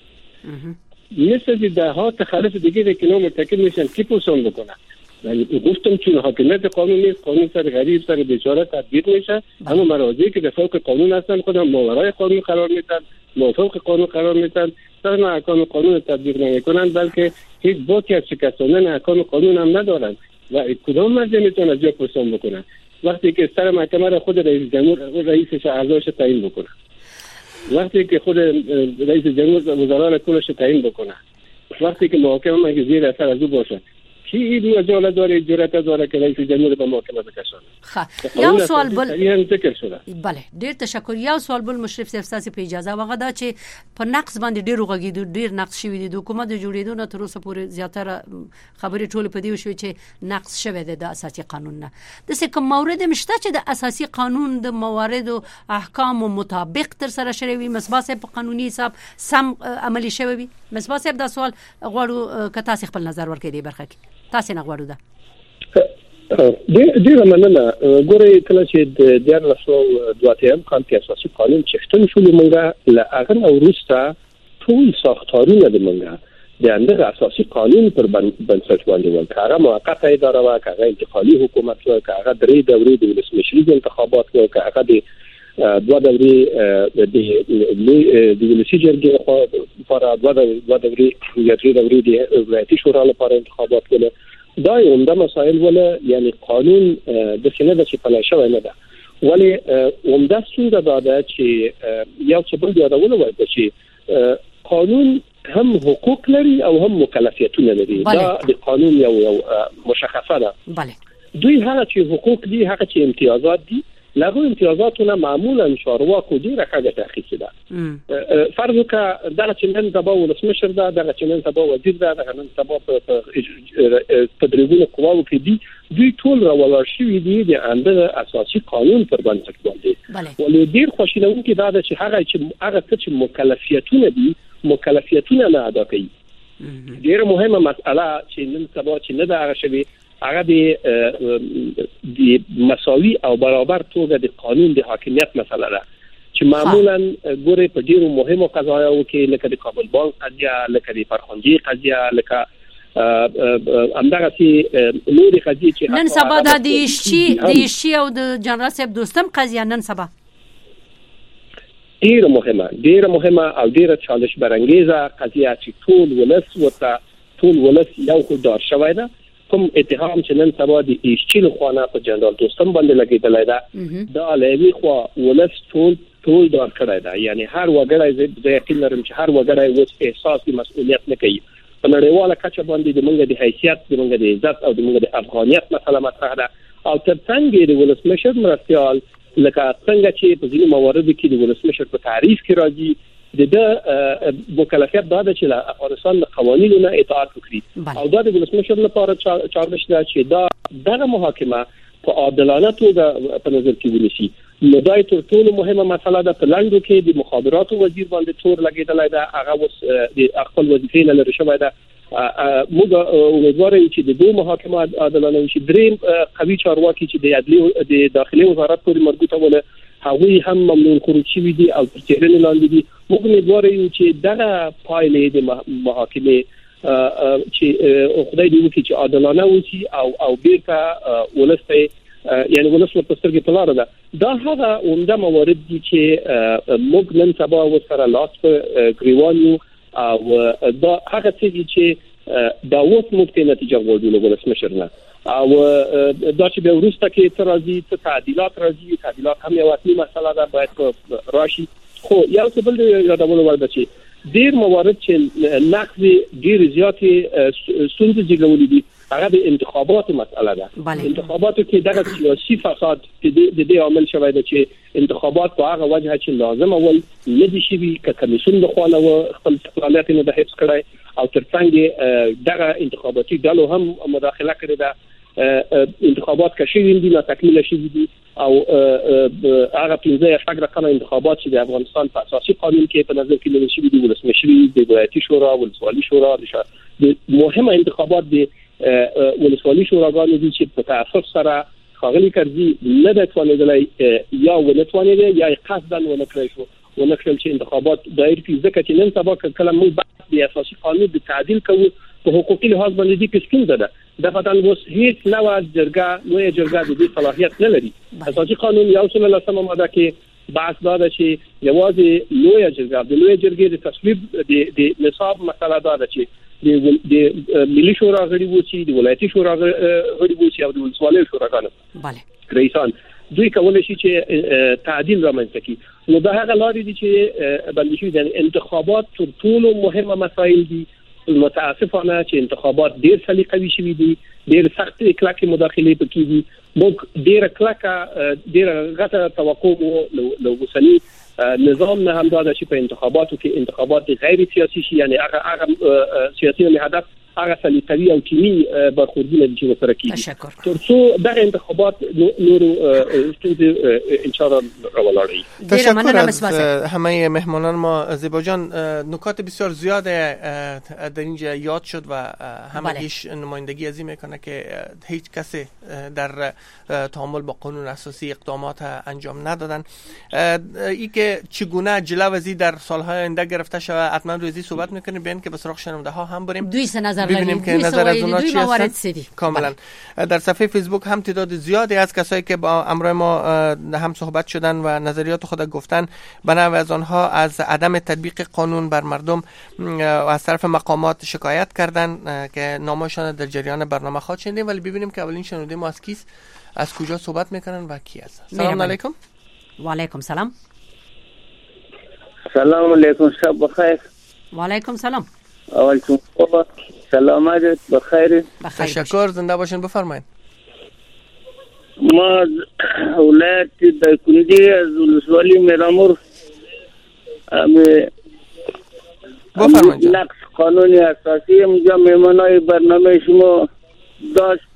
مثل ده ها تخلف دیگه که اینا مرتکب میشن کی پرسان بکنن؟ یعنی گفتم چون حاکمیت قانون نیست، قانون سر غریب سر بیچاره تطبیق میشه، اما مراجعی که دفاع قانون هستن خودم ماورای قانون قرار میدن، موافق قانون قرار میدن، در احکام قانون تطبیق نمیکنن، بلکه هیچ باکی از شکستاندن احکام قانون هم ندارن. و کدام مرجع میتونه از جا پرسان بکنه وقتی که سر محکمه را خود رئیس جمهور رئیسش اعضاش تعیین بکنه، وقتی که خود رئیس جمهور وزرا کلش تعیین بکنه، وقتی که محاکمه زیر اثر از او باشه، کی این مجال داره جرأت داره که رئیس جمهور به محاکمه بکشونه؟ خب یو سوال بل یعنی ذکر شده. بله ډیر تشکر. یو سوال بل مشرف صاحب تاسو په اجازه وغه دا چې په نقص باندې ډیر وغږیدو ډیر نقص شوی دی د حکومت د جوړېدو نه تر اوسه پورې زیاتره خبرې ټول په دی شوی چې نقص شوی دی د اساسي قانون نه. د څه کوم مورد مشته چې د اساسي قانون د موارد او احکام مطابق تر سره شوی وي مسباسه په قانوني حساب سم عملی شوی وي؟ مسباسه دا سوال غواړو که تاسو خپل نظر ورکړئ دی برخه کې تاسو نه غواړو ده. ډېر ډېر مننه. ګورې کله چې د دیارلس سوه دوه اتیایم کال کې اساسي قانون چښتن شو لمونږه له هغه نه وروسته ټول ساختارونه د مونږه د همدغه اساسي قانون پر بنسټ باندې ول، که هغه موقته اداره وه، که هغه انتقالي حکومت وه، که هغه درې دورې د ولسمشریز انتخابات وه، که هغه د دوه دورې د ولسي جرګې لپاره دوه دورې یا درې دورې د ولایتي شورا لپاره انتخابات وله. دا عمده مسائل ولا یعنی قانون د څه نه د چې پلی شوی نه ده، ولی عمده ستونزه دا ده چې یو څه بل یادونه وایي چې قانون هم حقوق لري او هم مکلفیتونه لري. دا د قانون یو یو مشخصه ده. بله دوی هغه چې حقوق دي هغه چې امتیازات دي لغو امتیازاتونه معمولا چارواکو ډیره ښه تخصیص ده. فرض وکړه دغه چې نن سبا ولسمشر ده، دغه چې نن سبا وزیر ده، دغه نن سبا په تدریبونو قواو کې دي، دوی ټول راولاړ شوي دي د همدغه اساسي قانون پر بنسټ باندې. ولې ډیر خوشالونکي دا ده چې هغه چې هغه څه چې مکلفیتونه دي مکلفیتونه نه ادا کوي. ډیره مهمه مسأله چې نن سبا چې نه ده هغه شوي هغه د مساوي او برابر توګه د قانون د حاکمیت مسله ده چې معمولا ګورې په ډیرو مهمو قضایاو کې لکه د کابل بانک قضیه، لکه د فرخنجي قضیه، لکه همدغه سي نورې قضیې چې نن سبا د دیشي دیشي او د جنرال صاحب دوستم قضیه نن سبا ډیره مهمه ډیره مهمه او ډیره چالش برانګیزه قضیه چې ټول ولس ورته ټول ولس یو خدار شوی ده. کوم اتهام چې نن سبا د ایشچیل خوانه په جنرال دوستم باندې لګیدلای ده دا لوي خو ولس ټول ټول دار کړی ده. یعنی هر وګړی زه یقین لرم چې هر وګړی اوس احساس د مسؤلیت نه کوي. په نړیواله کچه باندې د موږ د حیثیت، د موږ د عزت او د موږ د افغانیت مسله مطرح ده او ترڅنګ د ولسمشر مرستیال لکه څنګه چې په ځینو مواردو کې د ولسمشر په تعریف کې راځي د د مکلفیت دا ده چې افغانستان د قوانینو نه اطاعت وکړي او دا د ولسمشر لپاره چارج ده چې دا دغه محاکمه په عادلانه توګه په نظر کې ونیسي. نو دا تر ټولو مهمه مسله ده. په لاندو کې د مخابراتو وزیر باندې تور لګیدلای ده، هغه اوس د خپل وظیفې نه لري شوی ده. موږ امیدوار یو چې د دوه محاکمه عادلانه وشي. دریم قوي چارواکي چې د عدلیه د داخلي وزارت پورې مربوطه ول هغوی هم ممنون خروج شوي دي او تر څیړنې لاندې دي. موږ امیدوار یو چې دغه پایلې د محاکمې چې خدای دې وکړي چې عادلانه وشي او او بیرته ولسته یعنی ولس ورته سترګې په لاره ده. دا هغه عمده موارد دي چې موږ نن سبا ورسره لاس په ګریوان یو او دا هغه څه دي چې دا اوس موږ ته نتیجه غواړو له ولسمشر نه او دا چې به وروسته کې څه راځي څه تعدیلات راځي. تعدیلات هم یو اصلي مسله ده باید راشي. خو یو څه بل یادول وړ ده چې ډیر موارد چې نقض ډیر زیاتې ستونزې زیږولې دي هغه د انتخاباتو مسله ده. انتخاباتو کې دغه سیاسي فساد د دې عامل شوی دی چې انتخابات په هغه وجه چې لازم اول نه دي شي که کمیسیون د خوانه خپل استقلالیت نه د حفظ کړای او ترڅنګ دغه انتخاباتي ډلو هم مداخله کړې ده. انتخابات که شوي دي لا تکمیل شوي دي او هغه پنځه شپږ رقمه انتخابات چې د افغانستان په اساسي قانون کې په نظر کې نیول شوي دي ولسمشري، د ولایتي شورا، ولسوالي شورا، د مهمه انتخابات د ولسوالي شوراګانو دي چې په تعصب سره خاغلی کرزي نه د توانیدلای یا ونتوانیدل یا قصدا ونکړی شو ونکړل چې انتخابات دایر کې ځکه چې نن سبا کله موږ د اساسي قانون د تعدیل کوو په حقوقي لحاظ باندې دي کې ستونزه ده. د فتن اوس هیڅ نوع جرګه نوې جرګه د دې صلاحیت نه لري. اساسي قانون یو څل لسمه ماده کې بحث دا چې یوازې لوی جرګه د لوی جرګې د تصویب د نصاب مسله دا چې د ملي شورا غړي وو چې د ولایتي شورا غړي وو چې او د ولسوالۍ شوراګانو bale رئیسان دوی کولای شي چې تعدیل رامنځته کړي. نو دا هغه لارې دي چې باندې شي د انتخابات تر ټولو مهمه مسایل دي. متاسفانه چې انتخابات ډیر سلیقوي شوي دي، ډیر سخت کلکه مداخله پکې دي. موږ ډیر کلکه ډیر غټه توقع مو لو وسني نظام نه هم دا چې په انتخاباتو کې انتخابات غیر سیاسي شي، یعنی هغه هغه سیاسي نه هدف هغه سلیقوي او کینی برخوردونه دي چې سره کیږي. ترڅو دا انتخابات نور ان شاء الله راولاري. تشکر از همه مهمانان ما. زیبا جان، نکات بسیار زیاد در اینجا یاد شد و همگیش نمایندگی از این میکنه که هیچ کسی در تعامل با قانون اساسی اقدامات انجام ندادن. ای که چگونه جلوی در سالهای آینده گرفته شود حتما روزی صحبت میکنیم، ببین که به سراغ شنونده ها هم بریم ببینیم که نظر از اونا چی هست. کاملا در صفحه فیسبوک هم تعداد زیادی از کسایی که با امروی ما هم صحبت شدن و نظریات خود گفتن، بنابر از آنها از عدم تطبیق قانون بر مردم و از طرف مقامات شکایت کردن که نامشان در جریان برنامه خواهد شنیدیم. ولی ببینیم که اولین شنونده ما از کیست، از کجا صحبت میکنن و کی هست. سلام علیکم. و علیکم سلام. سلام علیکم، شب بخیر. و علیکم سلام. اولتون خوبه، سلامت بخیر. تشکر، زنده باشین. بفرمایید. ما ولایت دایکنډي از ولسوالۍ میرامور بفرمایید. نقص قانون اساسی اونجا مهمانای برنامه شما داشت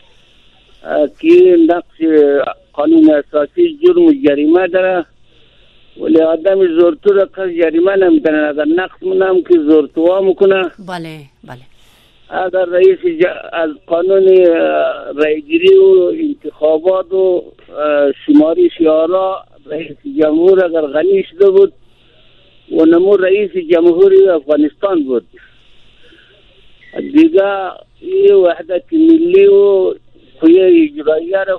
که نقص قانون اساسی جرم و جریمه داره، ولی آدم زورتو را کس جریمه نمیکنه. اگر نقص منم که زورتوها میکنه. بله بله. اگر رئیس ج... از قانون رایگیری و انتخابات و شماری شیارا رئیس جمهور اگر غنی شده بود و نمو رئیس جمهوری افغانستان بود، دیگه این وحدت ملی و قوه اجرائیه را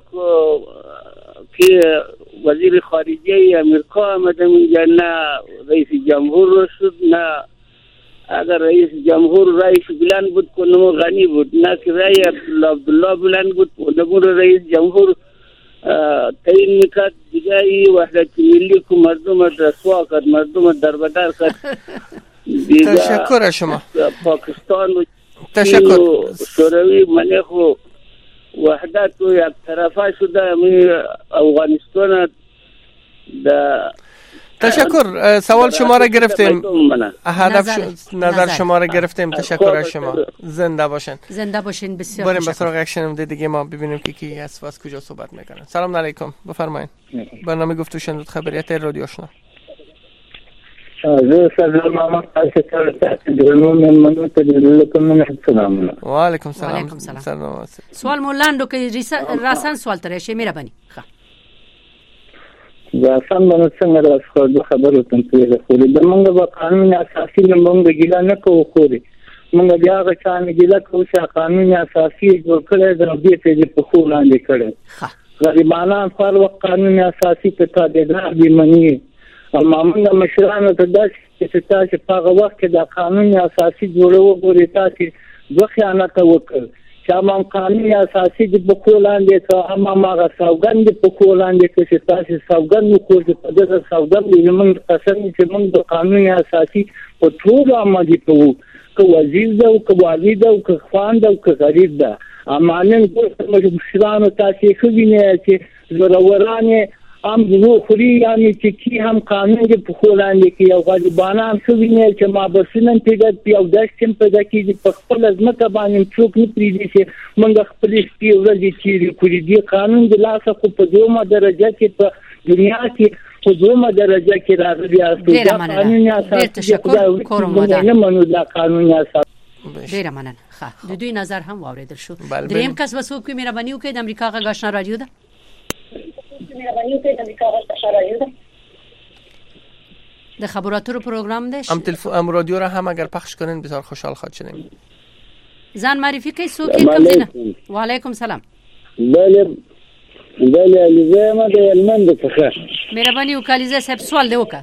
که وزیر خارجه امریکا آمده اینجا، نه رئیس جمهور رو شد. نه اگر رئیس جمهور رایش بلند بود که نمو غنی بود، نه که رای عبدالله عبدالله بلند بود و نمو رئیس جمهور تعیین میکرد. دیگه این وحدت ملی که مردم رسوا کرد، مردم دربدر کرد. تشکر از شما. پاکستان و تشکر. شوروی منیخ و وحدت و یک طرفه شده می افغانستان. تشکر. سوال شما را گرفتیم، هدف نظر شما را گرفتیم. تشکر از شما. زنده باشین. زنده باشین. بسیار بریم به سراغ یک شنونده دیگه ما ببینیم که کی هست و از کجا صحبت میکنه. سلام علیکم، بفرمایید. برنامه گفتگو شنود خبریت رادیو آشنا. و علیکم سلام. سلام. سوال مولاندو که راسن سوال ترشه مهربانی. ځان باندې څنګه راس خو خبرو ته پیل خوري د موږ په قانون اساسي نه موږ ګیلا نه کوو خوري موږ بیا غا چانه ګیلا کوو چې قانون اساسي جوړ کړی د دې ته په خو لاندې کړی غریبانان خپل وقت قانون اساسي ته تابعدار دي مني. اما موږ مشرانو ته داسې چې تاسو په هغه وخت کې د قانون اساسي جوړو غوړي تاسو دوه خیانت وکړ چې هم قانون اساسي د بکولان دي ته هم هغه سوګند په کولان دي چې تاسو سوګند وکړئ په دغه سوګند موږ قسم چې موږ د قانون اساسي په ټول عملي کوو، که وزیر ده او که والي ده او که خوان ده او که غریب ده. اما نن موږ مشرانو تاسو خو وینئ چې زورورانه هم زو خوري، یعنی چې کی هم قانون دې په خولان دي کې یو غریبانان خو ویني چې ما بسنن پیدا پیو داشتم پیدا کیږي په خپل ځمکه باندې څوک نه پریږدي چې موږ خپل سپي ورځي چې کړی دي. قانون د لاسه خو په دومره درجه کې په دنیا کې په دومره درجه کې راغلی است. دا قانون اساسي نه منو دا قانون اساسي. ډیر مننه. ښه، د دوی نظر هم واوریدل شو. دریم کس وسو کې مهرباني وکړئ د امریکا غږ آشنا رادیو ده. د خبراتو پروگرام ده. ام تلفن ام رادیو را هم اگر پخش کنین بسیار خوشحال خواهد شدیم. زن معرفی کی سو کی کم دینا. و علیکم سلام. بله بله علیزه ما د هلمند څخه. مهرباني وکړه علیزه صاحب سوال دی وکړه.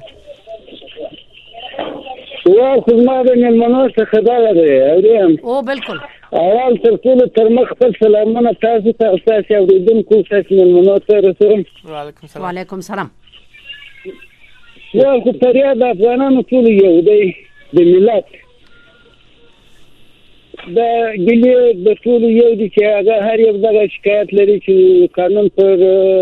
سوال خو زما د مېلمنو څخه دغه دی اورېم. او بالکل اول تر ټولو تر مخ خپل سلامونه تاسو ته او ستاسو اورېدونکو ستاسو مېلمنو ته رسوم. وعلیکم سلام. وعلیکم سلام. سوال خو فریاد د افغانانو ټولو یو دی د ملت. د ګیلې د ټولو یو دی چې هغه هر یو دغه شکایت لري چې قانون پر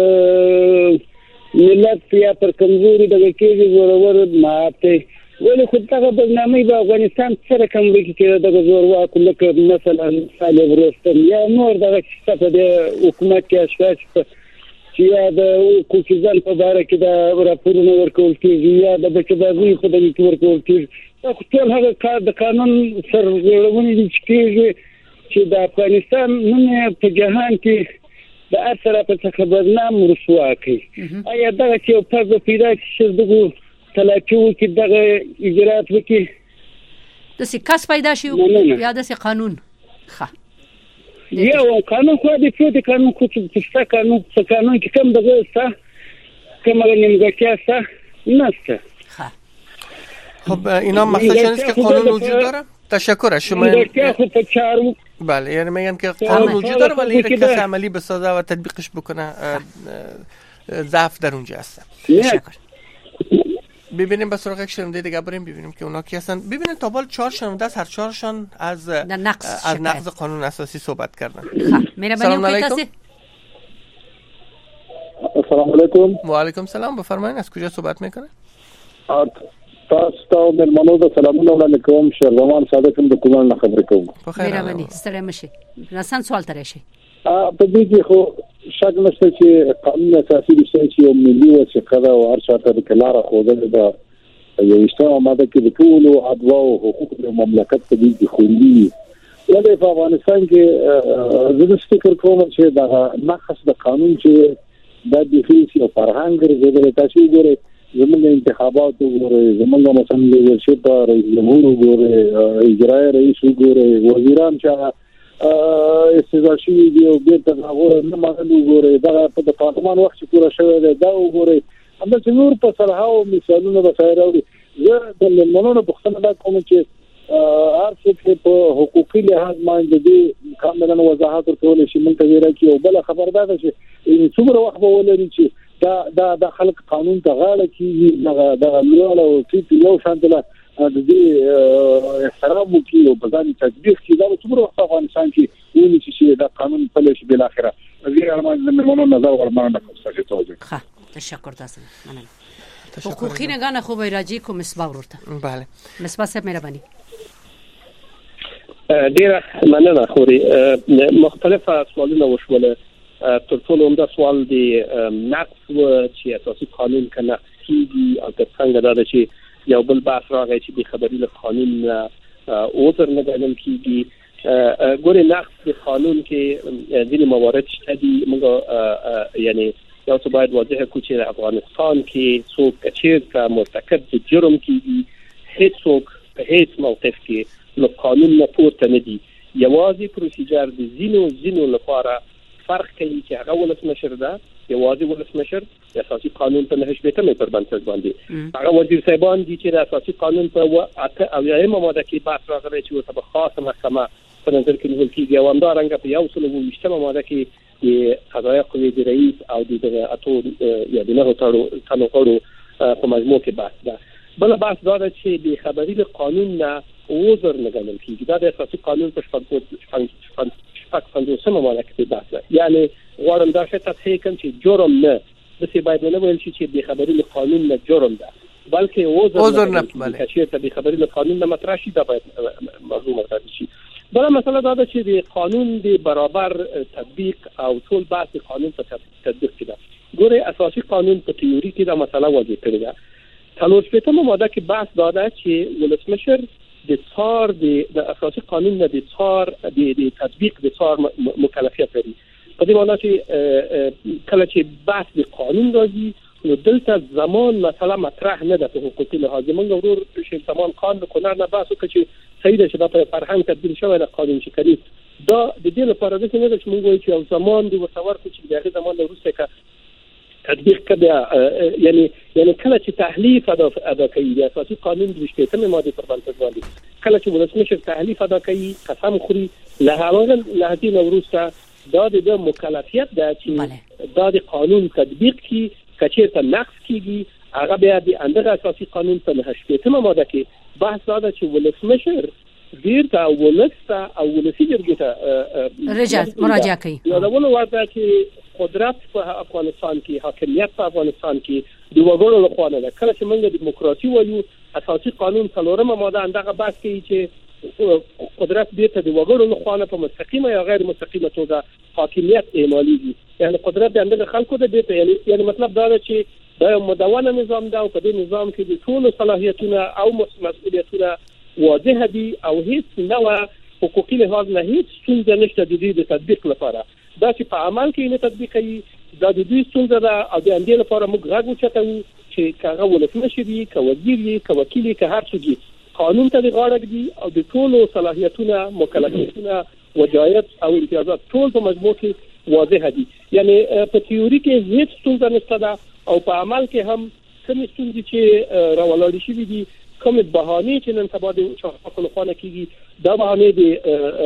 ملت یا پر کمزوري دغه کېږي زورور ماته. ولې خو دغه برنامه په افغانستان سره کوم لکه چې دغه زور واکو لکه مثلا صالح رستم یا نور دغه چې په حکومت کې اشخاص چې یا د کوچیزان په اړه کې د راپورونو ورکول کېږي یا د بچبازي په دې کې ورکول کېږي. خو ټول هغه کار د قانون سرغړونې دي چې کېږي چې د افغانستان نوم په جهان کې د هر طرف څخه بدنام رسوا کوي. آیا دغه چې په پرده پیدا چې دغه تلاکو کې دغه اجرات وکړي د سکاس پیدا شي یا د قانون ښه یو قانون خو د څه د قانون خو څه قانون څه قانون کې کوم دغه څه کومه نیمګړتیا څه نشته. ښه خب اینا مثلا نیست که قانون وجود داره. تشکر از شما. بله یعنی میگن که قانون وجود داره ولی یک کسی عملی بسازه و تطبیقش بکنه ضعف در اونجا هست. تشکر. ببینیم به سراغ یک شنونده دیگه بریم ببینیم که اونا کی هستن. ببینید تا بال چهار شنونده از هر چهارشان از نقص از نقض قانون اساسی صحبت کردن. سلام علیکم. السلام علیکم. و علیکم سلام. بفرمایید از کجا صحبت میکنه؟ تاسو ته مېلمنو د سلامونه وړاندې کوم. شهرزمان صادقم د کومل نه خبرې کوم. مهرباني ستړی مشي. رسن سوال ترې شي. په دې کې خو شک نشته چې قانون اساسي د شي یو ملي وثیقه ده او هر چاته د کلاره خوده ده. یو اشتراک ماده کې د ټولو ادوا او حقوق د مملکت په دې کې خوندي. ولې په افغانستان کې زه فکر کوم چې دا نقص د قانون چې د دفاع او فرهنګ لري تاسو ګورئ زمونږ انتخابات وګورئ زمونږ مثلا د ورشپ رئیس جمهور وګورئ اجرائیه رئیس وګورئ وزیران چې استعفا شوي دي او بیرته هغه نه منلو وګورئ دا په پارلمان وخت کې پوره شوی دی دا وګورئ. همداسې نور په سرهاو مثالونه به ځای راوړي. زه د مېلمنو نه پوښتنه دا کوم چې هر څوک په حقوقي لحاظ باندې دې کاملا وضاحت ورکولی شي موږ ته ویرا کړي. او بله خبر دا ده چې څومره وخت به ولري چې دا دا د خلک قانون ته غاړه کېږي دغه دغه مليواله او ټیټ یو شانتله د دې احترام وکړي او په ځان تطبیق کړي. دا څومره وخت افغانستان کې ونی چې دا قانون پلی شي بل اخره. وزیر ارمان د مېلمنو نظر ورمانه کوم توجه. ښه تشکر تاسو مننه. حقوقي نگاه خوب راجی کوم مصباح ورته. بله مصباح صاحب مهرباني. ډیره مننه خوري. مختلف سوالونه وشول. تر ټولو عمده سوال دی نقض و چې اساسي قانون کې نقض کیږي او څنګه دا چې یو بل بحث راغی چې د خبري له قانون اوتر نه ګڼل کیږي. ګورې نقض د قانون کې ځینې موارد شته دي. موږ یعنی یو څه باید واضح کړو چې افغانستان کې څوک چې مرتکب د جرم کیږي هیڅ څوک په هیڅ موقف کې له قانون نه پورته نه دي. یوازې پروسیجر د زینو زینو لپاره فرق کوي چې هغه ولسمشر ده یوازې ولسمشر د اساسي قانون په نهه شپږمې پر بنسټ باندې هغه وزیر صاحبان دي چې د اساسي قانون په اته او یمه ماده کې بحث راغلی چې ورته خاصه محکمه په نظر کې نیول کېږي او همدارنګه په یو سل او ویشتمه ماده کې د قضایي قوې د رئیس او د اتو یا د نهو تنو غړو په مجموع کې بحث ده. بل بحث دا ده چې د خبري له قانون نه عذر نه ګڼل کېږي. دا د اساسي قانون په شپږ پنځوسمه ماده کې بحث ده. یعنی غواړم دا څه تصحیح کړم چې جرم نه د څه باید نه ویل شي چې د خبري له قانون نه جرم ده بلکې عذر نه بلکې چې د خبري له قانون نه مطرح شي دا باید موضوع مطرح شي. بل مسله دا ده چې د قانون د برابر تطبیق او ټول بحث قانون په تطبیق کې ده. ګوره اساسي قانون په تیوري کې دا مسله واضح کړې ده. څلور شپږمه ماده کې بحث دا ده چې ولسمشر د څار د اساسي قانون نه د څار د تطبیق د څار مکلفیت لري. په دې معنی چې کله چې بحث د قانون راځي نو دلته زمان مثلا مطرح نه ده په حقوقي لحاظ. موږ ورور شي زمان قانون کنار نه بحث وکړي صحیح ده چې دا په فرهنګ تبدیل شوی د قانون شکنی دا د دې لپاره د څه نه چې موږ وایو چې یو زمان دی وسور چې دغه زمان وروسته کا تطبیق کړه، یعنی یعنی کله چې تحلیف ادا ادا کوي د اساسي قانون د شپږمې ماده پر بنسټ باندې کله چې ولسمشر تحلیف ادا کوي قسم خوري له هغه له دې وروسته دا د مکلفیت ده چې دا د قانون تطبیق کی کچېرته نقض کیږي هغه بیا د اندر اساسي قانون په شپږمه ماده کې بحث دا چې ولسمشر ډیرته ولسته او ولسی جرګې ته رجعت مراجعه کوي. نو دا ونه وایي چې قدرت په افغانستان کې حاکمیت په افغانستان کې د وګړو لخوا نه ده. کله چې موږ دیموکراسي وایو اساسي قانون څلورمه ماده اندغه بحث کوي چې قدرت بیرته د وګړو لخوا نه په مستقیمه یا غیر مستقیمه توګه حاکمیت اعمالیږي، یعنی قدرت د اندغه خلکو د بیرته یعنی یعنی مطلب دا دی چې دا یو مدونه نظام ده او په دې نظام کې د ټول صلاحیتونه او مسؤلیتونه واضح دي او هیڅ نوع حقوقي لحاظ نه هیڅ ستونزه نشته د دې د تطبیق لپاره. دا چې په عمل کې نه تطبیقي دا د دې ستونزه ده او د اندې لپاره موږ غږ وچتو چې کاغه ولسمشر وي که وزیر وي که وکیل وي که هر څوک وي قانون ته غاړه دي او د ټولو صلاحیتونه مکلفیتونه وجایب او امتیازات ټول په مجموع کې واضح دي. یعنی په تیوري کې هیڅ ستونزه نشته ده او په عمل کې هم کوم ستونزې چې راولاړ شي دي کوم بهانه چې نن سبا د چارواکو لخوا نه کیږي دا بهانه دي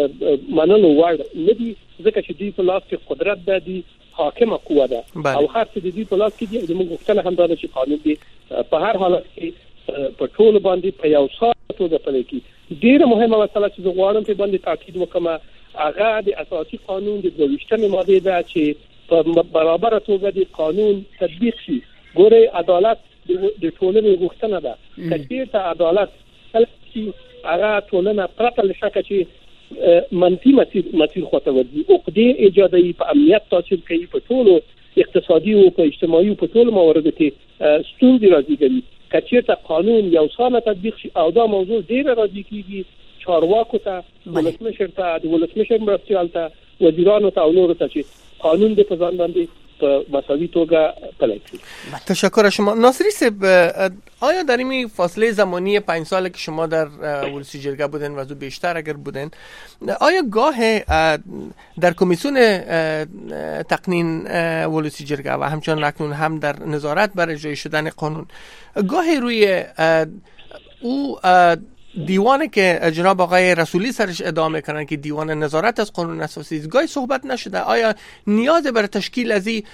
منلو وړ نه دي ځکه چې دوی په لاس کې قدرت ده دي حاکمه قوه ده او هر څه د دوی په لاس کې دي. د موږ غوښتنه هم ده چې قانون دي په هر حالت کې په ټول باندې په یو ساعت توګه پلي کړي. ډیره مهمه مسله چې زه غواړم په باندې تاکید وکم هغه د اساسي قانون د دویشتمې ماده ده چې په برابر توګه د قانون تطبیق شي. ګوره عدالت د ټولنې غوښتنه ده چې ته عدالت چې هغه ټولنه پرته له شک چې منفي مسیر مسیر خواته ورځي او دې ایجادي په امنیت تاثیر کوي په ټولو اقتصادي او په اجتماعي او په ټولو مواردو کې ستونزې راځي کوي. کچېرته قانون یو سانه تطبیق شي او دا موضوع ډیره راځي کیږي چارواکو ته ولسمشر ته د ولسمشر مرستیال ته وزیرانو ته او نورو ته چې قانون د په ځان باندې په مساوی توګه پلی کړي. تشکر از شما. ناصری صاحب، آیا در این فاصله زمانی پنج ساله که شما در ولسی جرگه بودن و از بیشتر اگر بودن، آیا گاه در کمیسیون تقنین ولسی جرگه و همچنان اکنون هم در نظارت بر اجرای شدن قانون گاه روی او دیوانی که جناب آقای رسولی سرش ادامه کردن که دیوان نظارت از قانون اساسی گاهی صحبت نشده؟ آیا نیاز بر تشکیل از این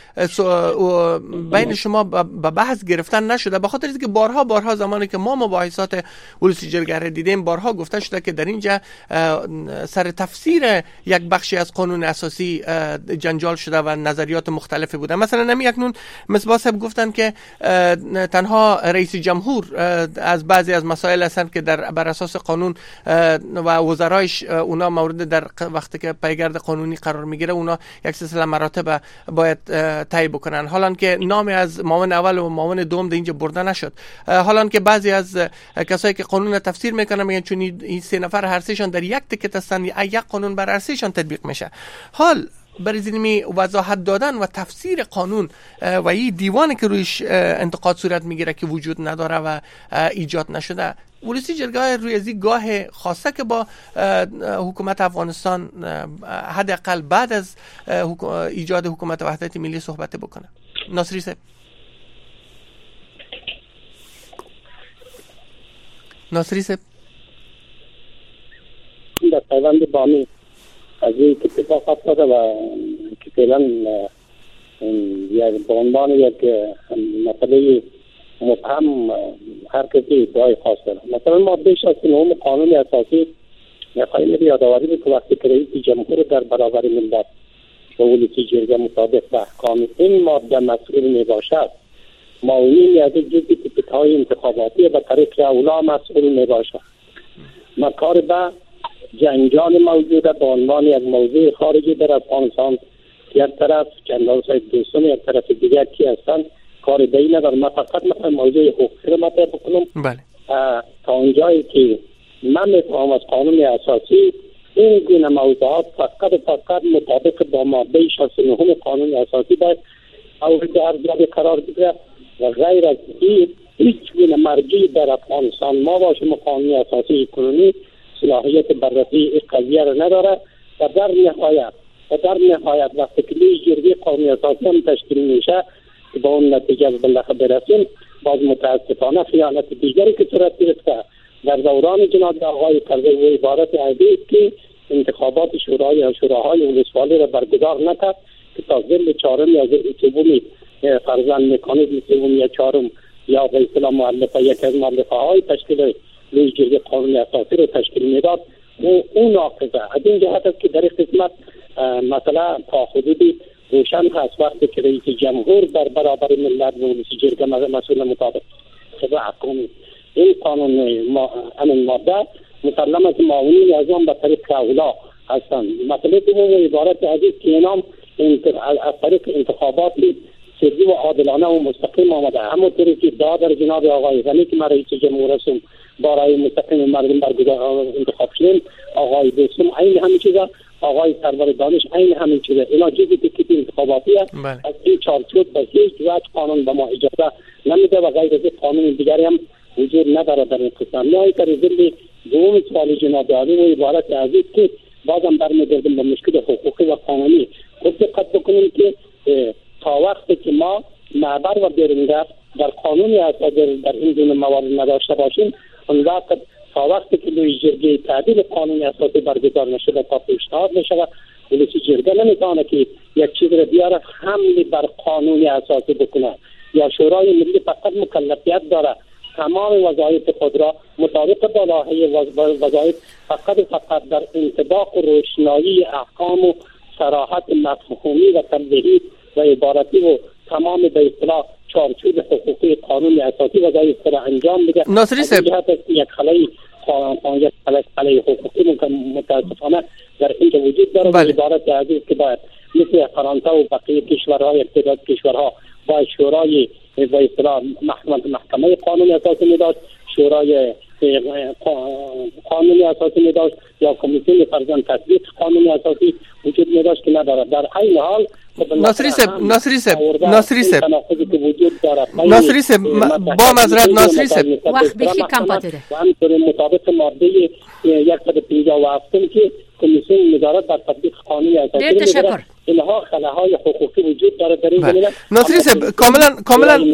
بین شما به بحث گرفتن نشده؟ به خاطر اینکه بارها بارها زمانی که ما مباحثات ولسی جرگه را دیدیم بارها گفته شده که در اینجا سر تفسیر یک بخشی از قانون اساسی جنجال شده و نظریات مختلفی بوده. مثلا نمی اکنون مصباح صاحب گفتن که تنها رئیس جمهور از بعضی از مسائل هستند که در بر اساس قانون و وزرایش اونا مورد در وقتی که پیگرد قانونی قرار میگیره اونا یک سلسله مراتب باید طی بکنن، حالا که نام از معاون اول و معاون دوم در اینجا برده نشد. حالا که بعضی از کسایی که قانون تفسیر میکنن میگن چون این سه نفر هر سهشون در یک تکه هستن یک قانون بر هر سهشون تطبیق میشه. حال برای زمینی وضاحت دادن و تفسیر قانون و این دیوانی که رویش انتقاد صورت میگیره که وجود نداره و ایجاد نشده، ولسی جرگه روی از این گاه خاصه که با حکومت افغانستان حداقل بعد از ایجاد حکومت وحدت ملی صحبت بکنه. ناصری صاحب. ناصری صاحب در پیوند بامی از این اتفاق افتاده و که فعلا یک به عنوان یک مسئله مبهم هر کسی ادعای خاص داره. مثلا ما بیش از نهم قانون اساسی می‌خواهیم یادآوری بکنیم که وقتی که رئیس جمهور در برابر ملت و ولسی جرگه مطابق به احکام این ماده مسئول میباشد، معاونین از جزء تیکه‌های انتخاباتی به طریق اولا مسئول میباشد. مکار به جنجال موجوده به عنوان یک موضوع خارجی در افغانستان، یک طرف جنرال سید دوستم، یک طرف دیگر کی هستند، کار دیگه ندارم. من فقط میخوایم موضوع حقوقی رو مطرح بکنم. بله. تا اونجایی که من میفهمم از قانون اساسی این گونه موضوعات فقط فقط مطابق با ماده شصت و نه قانون اساسی باید مورد ارزیابی قرار بگیره و غیر از این هیچ گونه مرجعی در افغانستان ما باشیم قانون اساسی کنونی صلاحیت بررسی قضیه را نداره و در نهایت و در نهایت وقتی که جرگه قانونی اساسی هم تشکیل میشه که با اون نتیجه بالاخره برسیم، باز متاسفانه خیانت دیگری که صورت گرفته در دوران جناب آقای کرزی و عبارت از است که انتخابات شورای یا شوراهای ولسوالی را برگزار نکرد که تا ضمن چهارم یا ضمن سومی فرضاً مکانیزم سوم یا چهارم یا به اصطلاح مؤلفه یک از مؤلفه های تشکیل لوی جرگه قانونی اساسی رو تشکیل میداد، اون ناقضه. از این جهت است که در قسمت مثلا تا حدودی روشن هست وقتی که رئیس جمهور در برابر ملت و رئیس جرگه مسئول مطابق خدا حکومی این قانون ما امن ماده مسلم از معاونین از آن به طریق اولا هستند. مطلب دوم عبارت از است که اینام از طریق انتخابات سری و عادلانه و مستقیم آمده، همونطوری که ادعا در جناب آقای غنی که من رئیس جمهور هستم برای مستقیم مردم برگزار انتخاب شدیم، آقای دوستم عین همین چیزا، آقای سرور دانش عین همین چیزا، اینا جزئی تکلیف انتخاباتی است. از این چارچوب به هیچ وجه قانون به ما اجازه نمیده و غیر از قانون دیگری هم وجود نداره در این قسم. نه در ضمن دوم سوال جناب عالی و عبارت از است که بازم برمیگردیم به مشکل حقوقی و قانونی. خود دقت بکنیم که تا وقتی که ما معبر و بیرونگر در قانونی اساسی در این گونه موارد نداشته باشیم، اون وقت تا وقتی که لوی جرگه تعدیل قانونی اساسی برگزار نشده تا پیشنهاد نشود، ولسی جرگه نمیتونه که یک چیز رو بیاره حمل بر قانونی اساسی بکنه. یا شورای ملی فقط مکلفیت داره تمام وظایف خود را مطابق با لایحه وظایف فقط فقط در انطباق و روشنایی احکام و صراحت مفهومی و تنبیهی و عبارتی و تمام به اصطلاح چارچوب حقوقی قانونی اساسی وظایف را انجام بده. ناصری صاحب یک خلای قانونی خلای حقوقی متاسفانه در اینجا وجود داره. بله. عبارت از است که باید مثل فرانسه و بقیه کشورهای اقتدار کشورها با شورای به اصطلاح محکمه قانونی اساسی میداشت، شورای قانونی اساسی میداشت یا کمیسیون فرزن تطبیق قانونی اساسی وجود میداشت که نداره. در این حال ناصری صاحب ناصری صاحب ناصری صاحب ناصری صاحب با معذرت ناصری صاحب وقت بخی کم پاته ده و همینطور مطابق ماده صد و پنجاه و هفت که کمیسیون نظارت بر تطبیق قانونی اساسی دیر تشکر. اینها خلاهای حقوقی وجود داره در این زمینه. ناصری صاحب کاملا کاملا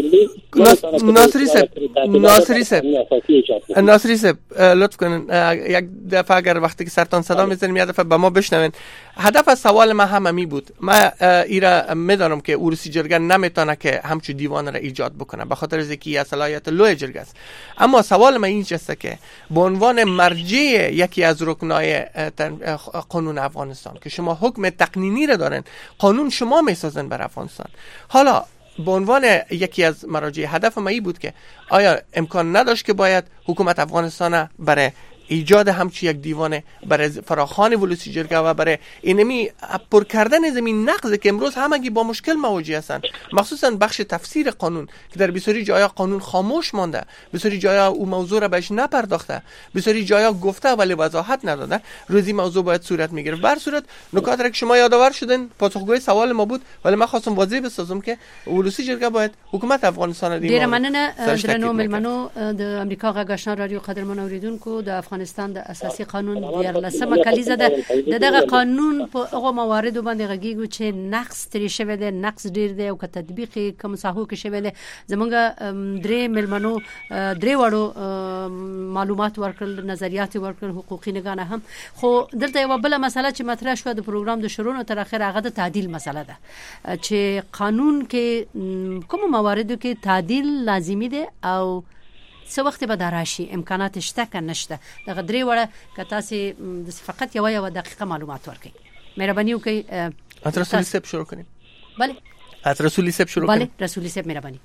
ناصری صاحب ناصری صاحب ناصری صاحب لطف کنین یک دفعه اگر وقتی که سرتان صدا میزنیم یک دفعه به ما بشنوین. هدف از سوال ما هممی بود. ما ایرا میدانم که ورسی جرگه نمیتونه که همچون دیوان را ایجاد بکنه به خاطر از اینکه صلاحیت لوی جرگه است، اما سوال ما این است که به عنوان مرجع یکی از رکنای قانون افغانستان که شما حکم تقنینی را دارین، قانون شما میسازن بر افغانستان، حالا به عنوان یکی از مراجع هدف ما این بود که آیا امکان نداشت که باید حکومت افغانستان برای ایجاد همچی یک دیوانه برای فراخوان ولسی جرگه و برای اینمی پر کردن زمین نقض که امروز همگی با مشکل مواجه هستند، مخصوصا بخش تفسیر قانون که در بسیاری جایا قانون خاموش مانده، بسیاری جایا او موضوع را بهش نپرداخته، بسیاری جایا گفته ولی وضاحت نداده، روزی موضوع باید صورت میگیره. بر صورت نکات را که شما یادآور شدین پاسخگوی سوال ما بود، ولی من خواستم واضح بسازم که ولسی جرگه باید حکومت افغانستان ډیر مننه درنو ملمنو د امریکا غاښنا رادیو قدرمن اوریدونکو د افغانستان د اساسي قانون دیارلسمه کلیزه ده د دغه قانون په هغه موارد باندې غږیږي چې نقص ترې شوی دی، نقص ډیر دی او که تطبیق کوم ساحو کې شوی دی. زمونږ درې ملمنو درې وړو معلومات ورکړل، نظریات ورکړل، حقوقي نگانه هم. خو دلته یو بل مسله چې مطرح شو د پروګرام د شروع نه تر اخره هغه د تعدیل مسله ده چې قانون کې کوم مواردو کې تعدیل لازمي دی او څه وخت به دراشي، امکانات شته که نشته. دغه درې وړه که تاسې فقط یو یو دقیقه معلومات ورکړئ مهرباني وکړئ. از رسولی صاحب شروع کنیم. بله از رسولی صاحب شروع کنیم. بله رسولی صاحب مهرباني.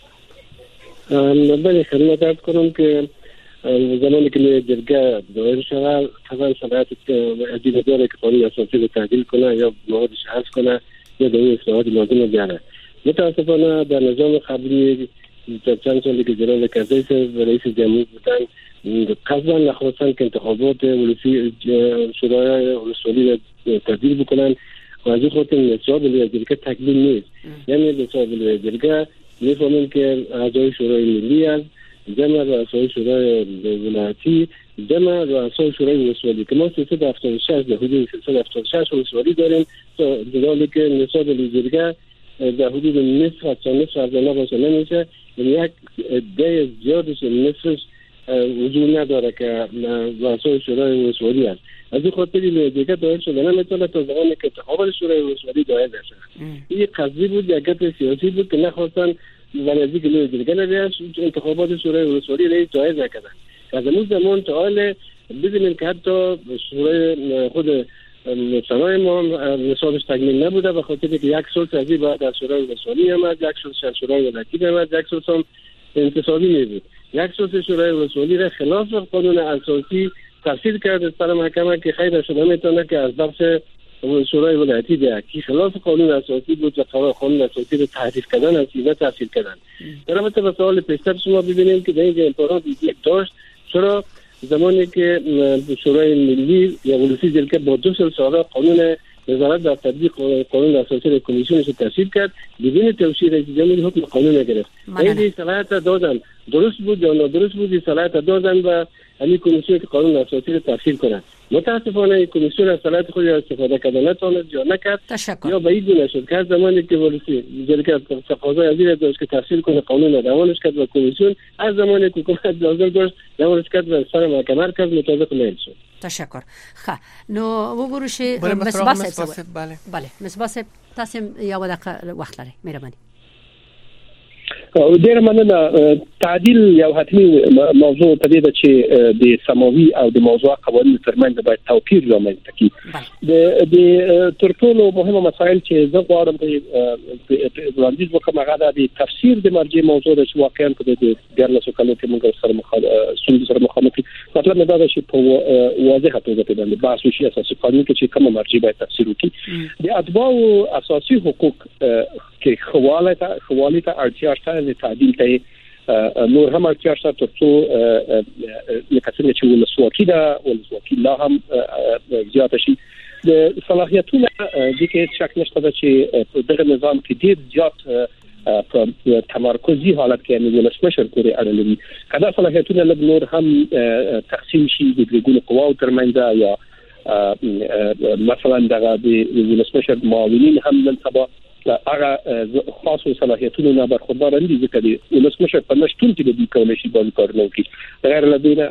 بله خدمت عرض کنم که زمانی که جرگه دایر شود طبعا شرایط عدیده داره که قانون اساسی رو تعدیل کنه یا موادش حذف کنه یا دوی اصلاحات لازم رو بیاره. متاسفانه در نظام قبلی در چند سالی که جناب کرزی صاحب رئیس جمهور بودن قصدا نخواستن که انتخابات ولسی شورای ولسوالی را تبدیل بکنن و از این خاطر نصاب ولایت جرگه تکمیل نیست. یعنی نصاب ولایت جرگه میفهمیم که اعضای شورای ملی است، جمع رؤسای شورای ولایتی دم رؤسای شورای ولسوالی که ما سیصد و هفتاد و شش در حدود سیصد و هفتاد و شش ولسوالی داریم، در حالی که نصاب لیزرگه در حدود نصف از نصف از آنها باشه نمیشه، یک عده زیادش نصفش وجود نداره که رؤسای شورای ولسوالی هست. از این خاطر لیزرگه دایر شده نمیتونه تا زمانی که انتخابات شورای ولسوالی دایر بشه. این قضیه بود، یک گپ سیاسی بود که نخواستن و نزدیک لیزرگه نبیاد انتخابات شورای ولسوالی را جایز نکردن. از اون زمان تا حال ببینیم که حتی شورای خود سنای ما نصابش تکمیل نبوده و خاطر که یک سال تازه بعد از شورای ولسوالی آمد، یک سال شورای ولایتی آمد، یک سال هم انتصابی میبود. یک سال شورای ولسوالی را خلاف قانون اساسی تفسیر کرد سر محکمه که خیر شده میتونه که از بخش شورای ولایتی بیاد که خلاف قانون اساسی بود و قانون اساسی رو تحریف کردن از سیده تفسیر کردن. در رابطه با سوال پیشتر شما ببینیم که در اینجا امکانات داشت، چرا زمانی که شورای ملی یا ولسی جلکه با دو سال سابق قانون وزارت در تطبیق قانون اساسی را کمیسیونش تصویب کرد، بدون توشیح رئیس جمهور حکم قانون نگرفت. این صلاحیت دادن درست بود یا نادرست بود، صلاحیت دادن و همین کمیسیون که قانون اساسی را تصویب کنند. متاسفانه این کمیسیون از صلاحیت خود استفاده کردن نتوانست یا نکرد یا به این گونه شد که زمانی که ولسی جلکه تقاضای از این داشت که تصویب کنه قانون را روانش کرد و کمیسیون از زمانی که حکومت لازم داشت روانش کرد و سر محکمه کرد مطابق میل شد. تشکر. خب نو وګورو چې مصباح بله بله مصباح صاحب تاسو یو دقیقه وخت لرئ مهرباني. ډیر مننه. تعدیل یو حتمی موضوع په دې ده چې د سماوي او د موضوع قوانینو ترمنځ باید توپیر رامنځته کړي. د د تر ټولو مهمه مسایل چې زه غواړم وړاندیز وکړم هغه د تفسیر د مرجع موضوع ده چې واقعا په د دیارلسو کلونو کې موږ سره مخالف سره مخالف مطلب نه دا چې په واضحه توګه په باندې بحث وشي اساسي قانون کې چې کوم مرجع باید تفسیر وکړي. د اتباع اساسي حقوق کې خواله ته خواله ته اړتیا شته د تعدیل ته نور هم اړتیا شته ترڅو لکه څنګه چې ولسواکي ده ولسواکي لا هم زیات شي. د صلاحیتونو د کې شک نشته چې په دغه نظام کې ډیر زیات په تمرکزي حالت کې یعنی ولسمشر پورې اړه لري. کله صلاحیتونه لږ نور هم تقسیم شي د ګډو قواو ترمنځ یا مثلا دغه د ولسمشر معاونین هم نن سبا هغه خاص صلاحیتونو نه برخوردار دي ځکه د ولسمشر په نشټون کې د دې کولای شي باندې کار نه کوي. غیر له دې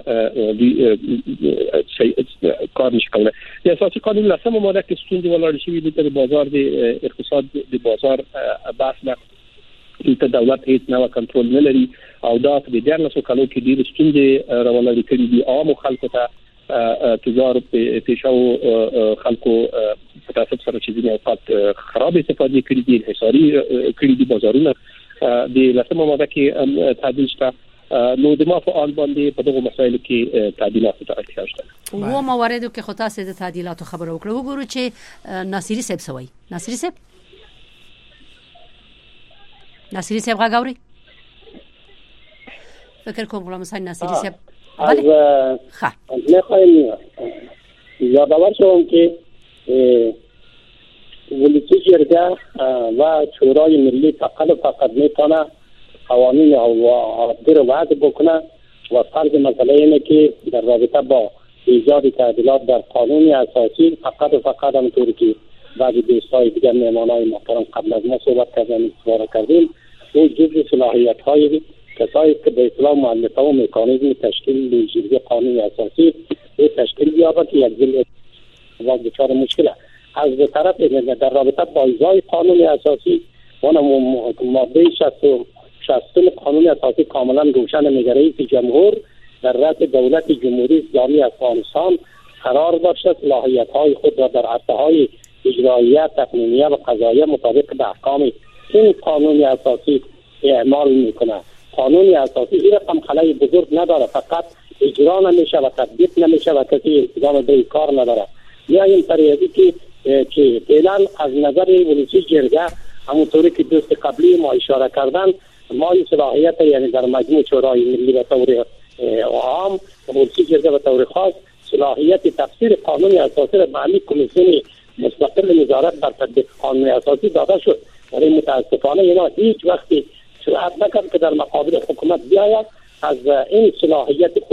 نه کار نشي کولای. د اساسي قانون لسمه ماده کې ستونزې ولاړ شي د بازار د اقتصاد د بازار بحث نه د دولت هیڅ نوع کنټرول نه لري او دا په دې دیارلسو کالو کې ډېر ستونزې راولري کړي دي. عام خلکو ته تجار پیشو خلکو په تاسو سره چې دي اوقات خراب استفاده کړي دي انحصاري کړي دي بازارونه. د لسمه ماده کې تعدیل شته نو د ما په آن باندې په دغه مسایلو کې تعدیلات ته اړتیا شته. و مواردو کې خو تاسو د تعدیلاتو خبره وکړه. وګورو چې ناصری صاحب سوي ناصری صاحب ناصری صاحب غاوري فکر کوم غلام حسین ناصری صاحب از میخوایم یادآور شوم که ولسی جرگه و شورای ملی فقط و فقط میتونه قوانین عادی رو وضع بکنه و فرض مسئله اینه که در رابطه با ایجاد تعدیلات در قانون اساسی فقط و فقط همونطوری که بعضی دوستای دیگر مهمانای محترم قبل از ما صحبت کردن استفاده کردیم اون جزء صلاحیت های کسایی که به اصطلاح مؤلفه و مکانیزم تشکیل لژیری قانون اساسی به تشکیل بیابد که یک ذل واقع دچار مشکل از به طرف در رابطه با اجرای قانون اساسی اون ماده شصت قانون اساسی کاملا روشن میگه رئیس جمهور در رأس دولت جمهوری اسلامی افغانستان قرار داشته صلاحیت‌های خود را در عرصه‌های اجراییه، تقنینیه و قضاییه مطابق به احکام این قانون اساسی اعمال میکنه. قانون اساسی این رقم خلای بزرگ نداره، فقط اجرا نمیشه و تطبیق نمیشه و کسی التزام به کار نداره. یا این طریقی که که فعلا از نظر ولسی جرگه همونطوری که دوست قبلی ما اشاره کردن ما این صلاحیت یعنی در مجموع شورای ملی به طور عام ولسی جرگه به طور خاص صلاحیت تفسیر قانون اساسی را به علی کمیسیون مستقل نظارت بر تطبیق قانون اساسی داده شد، ولی متاسفانه اینا هیچ وقتی جرأت نکرد که در مقابل حکومت بیاید از این صلاحیت خود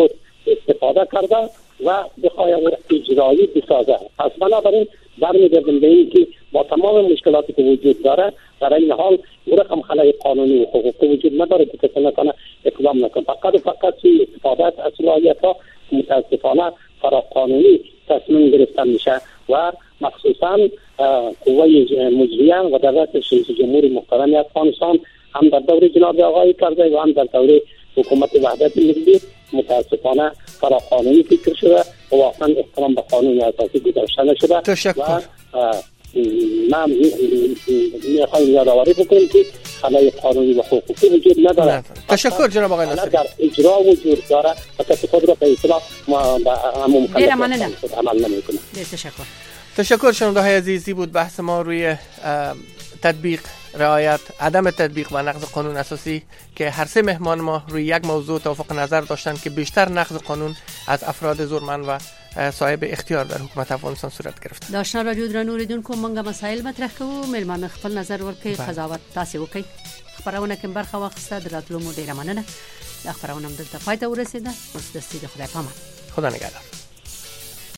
استفاده کرده و بخواه او اجرایی بسازه. پس بنابراین برمیگردیم به این که با تمام مشکلاتی که وجود داره در این حال او رقم خلای قانونی و حقوقی وجود نداره که کسی نکنه اقدام نکنه. فقط و فقط سوی استفاده از صلاحیت ها متاسفانه فرا قانونی تصمیم گرفتن میشه و مخصوصا قوه مجریه و دولت رئیس جمهور محترم افغانستان هم در دوره جناب آقای کرده و هم در دوره حکومت وحدت ملی متاسفانه فرا قانونی فکر شده و واقعا احترام به قانون اساسی گذاشته نشده. تشکر. من میخوایم یادآوری بکنیم که خلای قانونی و حقوقی وجود نداره. تشکر جناب آقای ناصری. در اجرا وجود داره و کسی خود را به اصطلاح همون مکلف عمل نمیکنه. تشکر. تشکر. شنونده‌های عزیزی بود بحث ما روی تطبیق، رعایت، عدم تطبیق و نقض قانون اساسی که هر سه مهمان ما روی یک موضوع توافق نظر داشتند که بیشتر نقض قانون از افراد زورمند و صاحب اختیار در حکومت افغانستان صورت گرفت. داشنا رادیو درنوریدونکو مونږه مسائل مطرح کوو، مېلمانه خپل نظر ورکړي، قضاوت تاسو وکړئ. خبرونه کې برخه واخیسته، د راتلو مو ډیره مننه. دا خبرونه هم دلته پای ته ورسېده. اوس د ستړي خدای پامان. خدا نگهدار.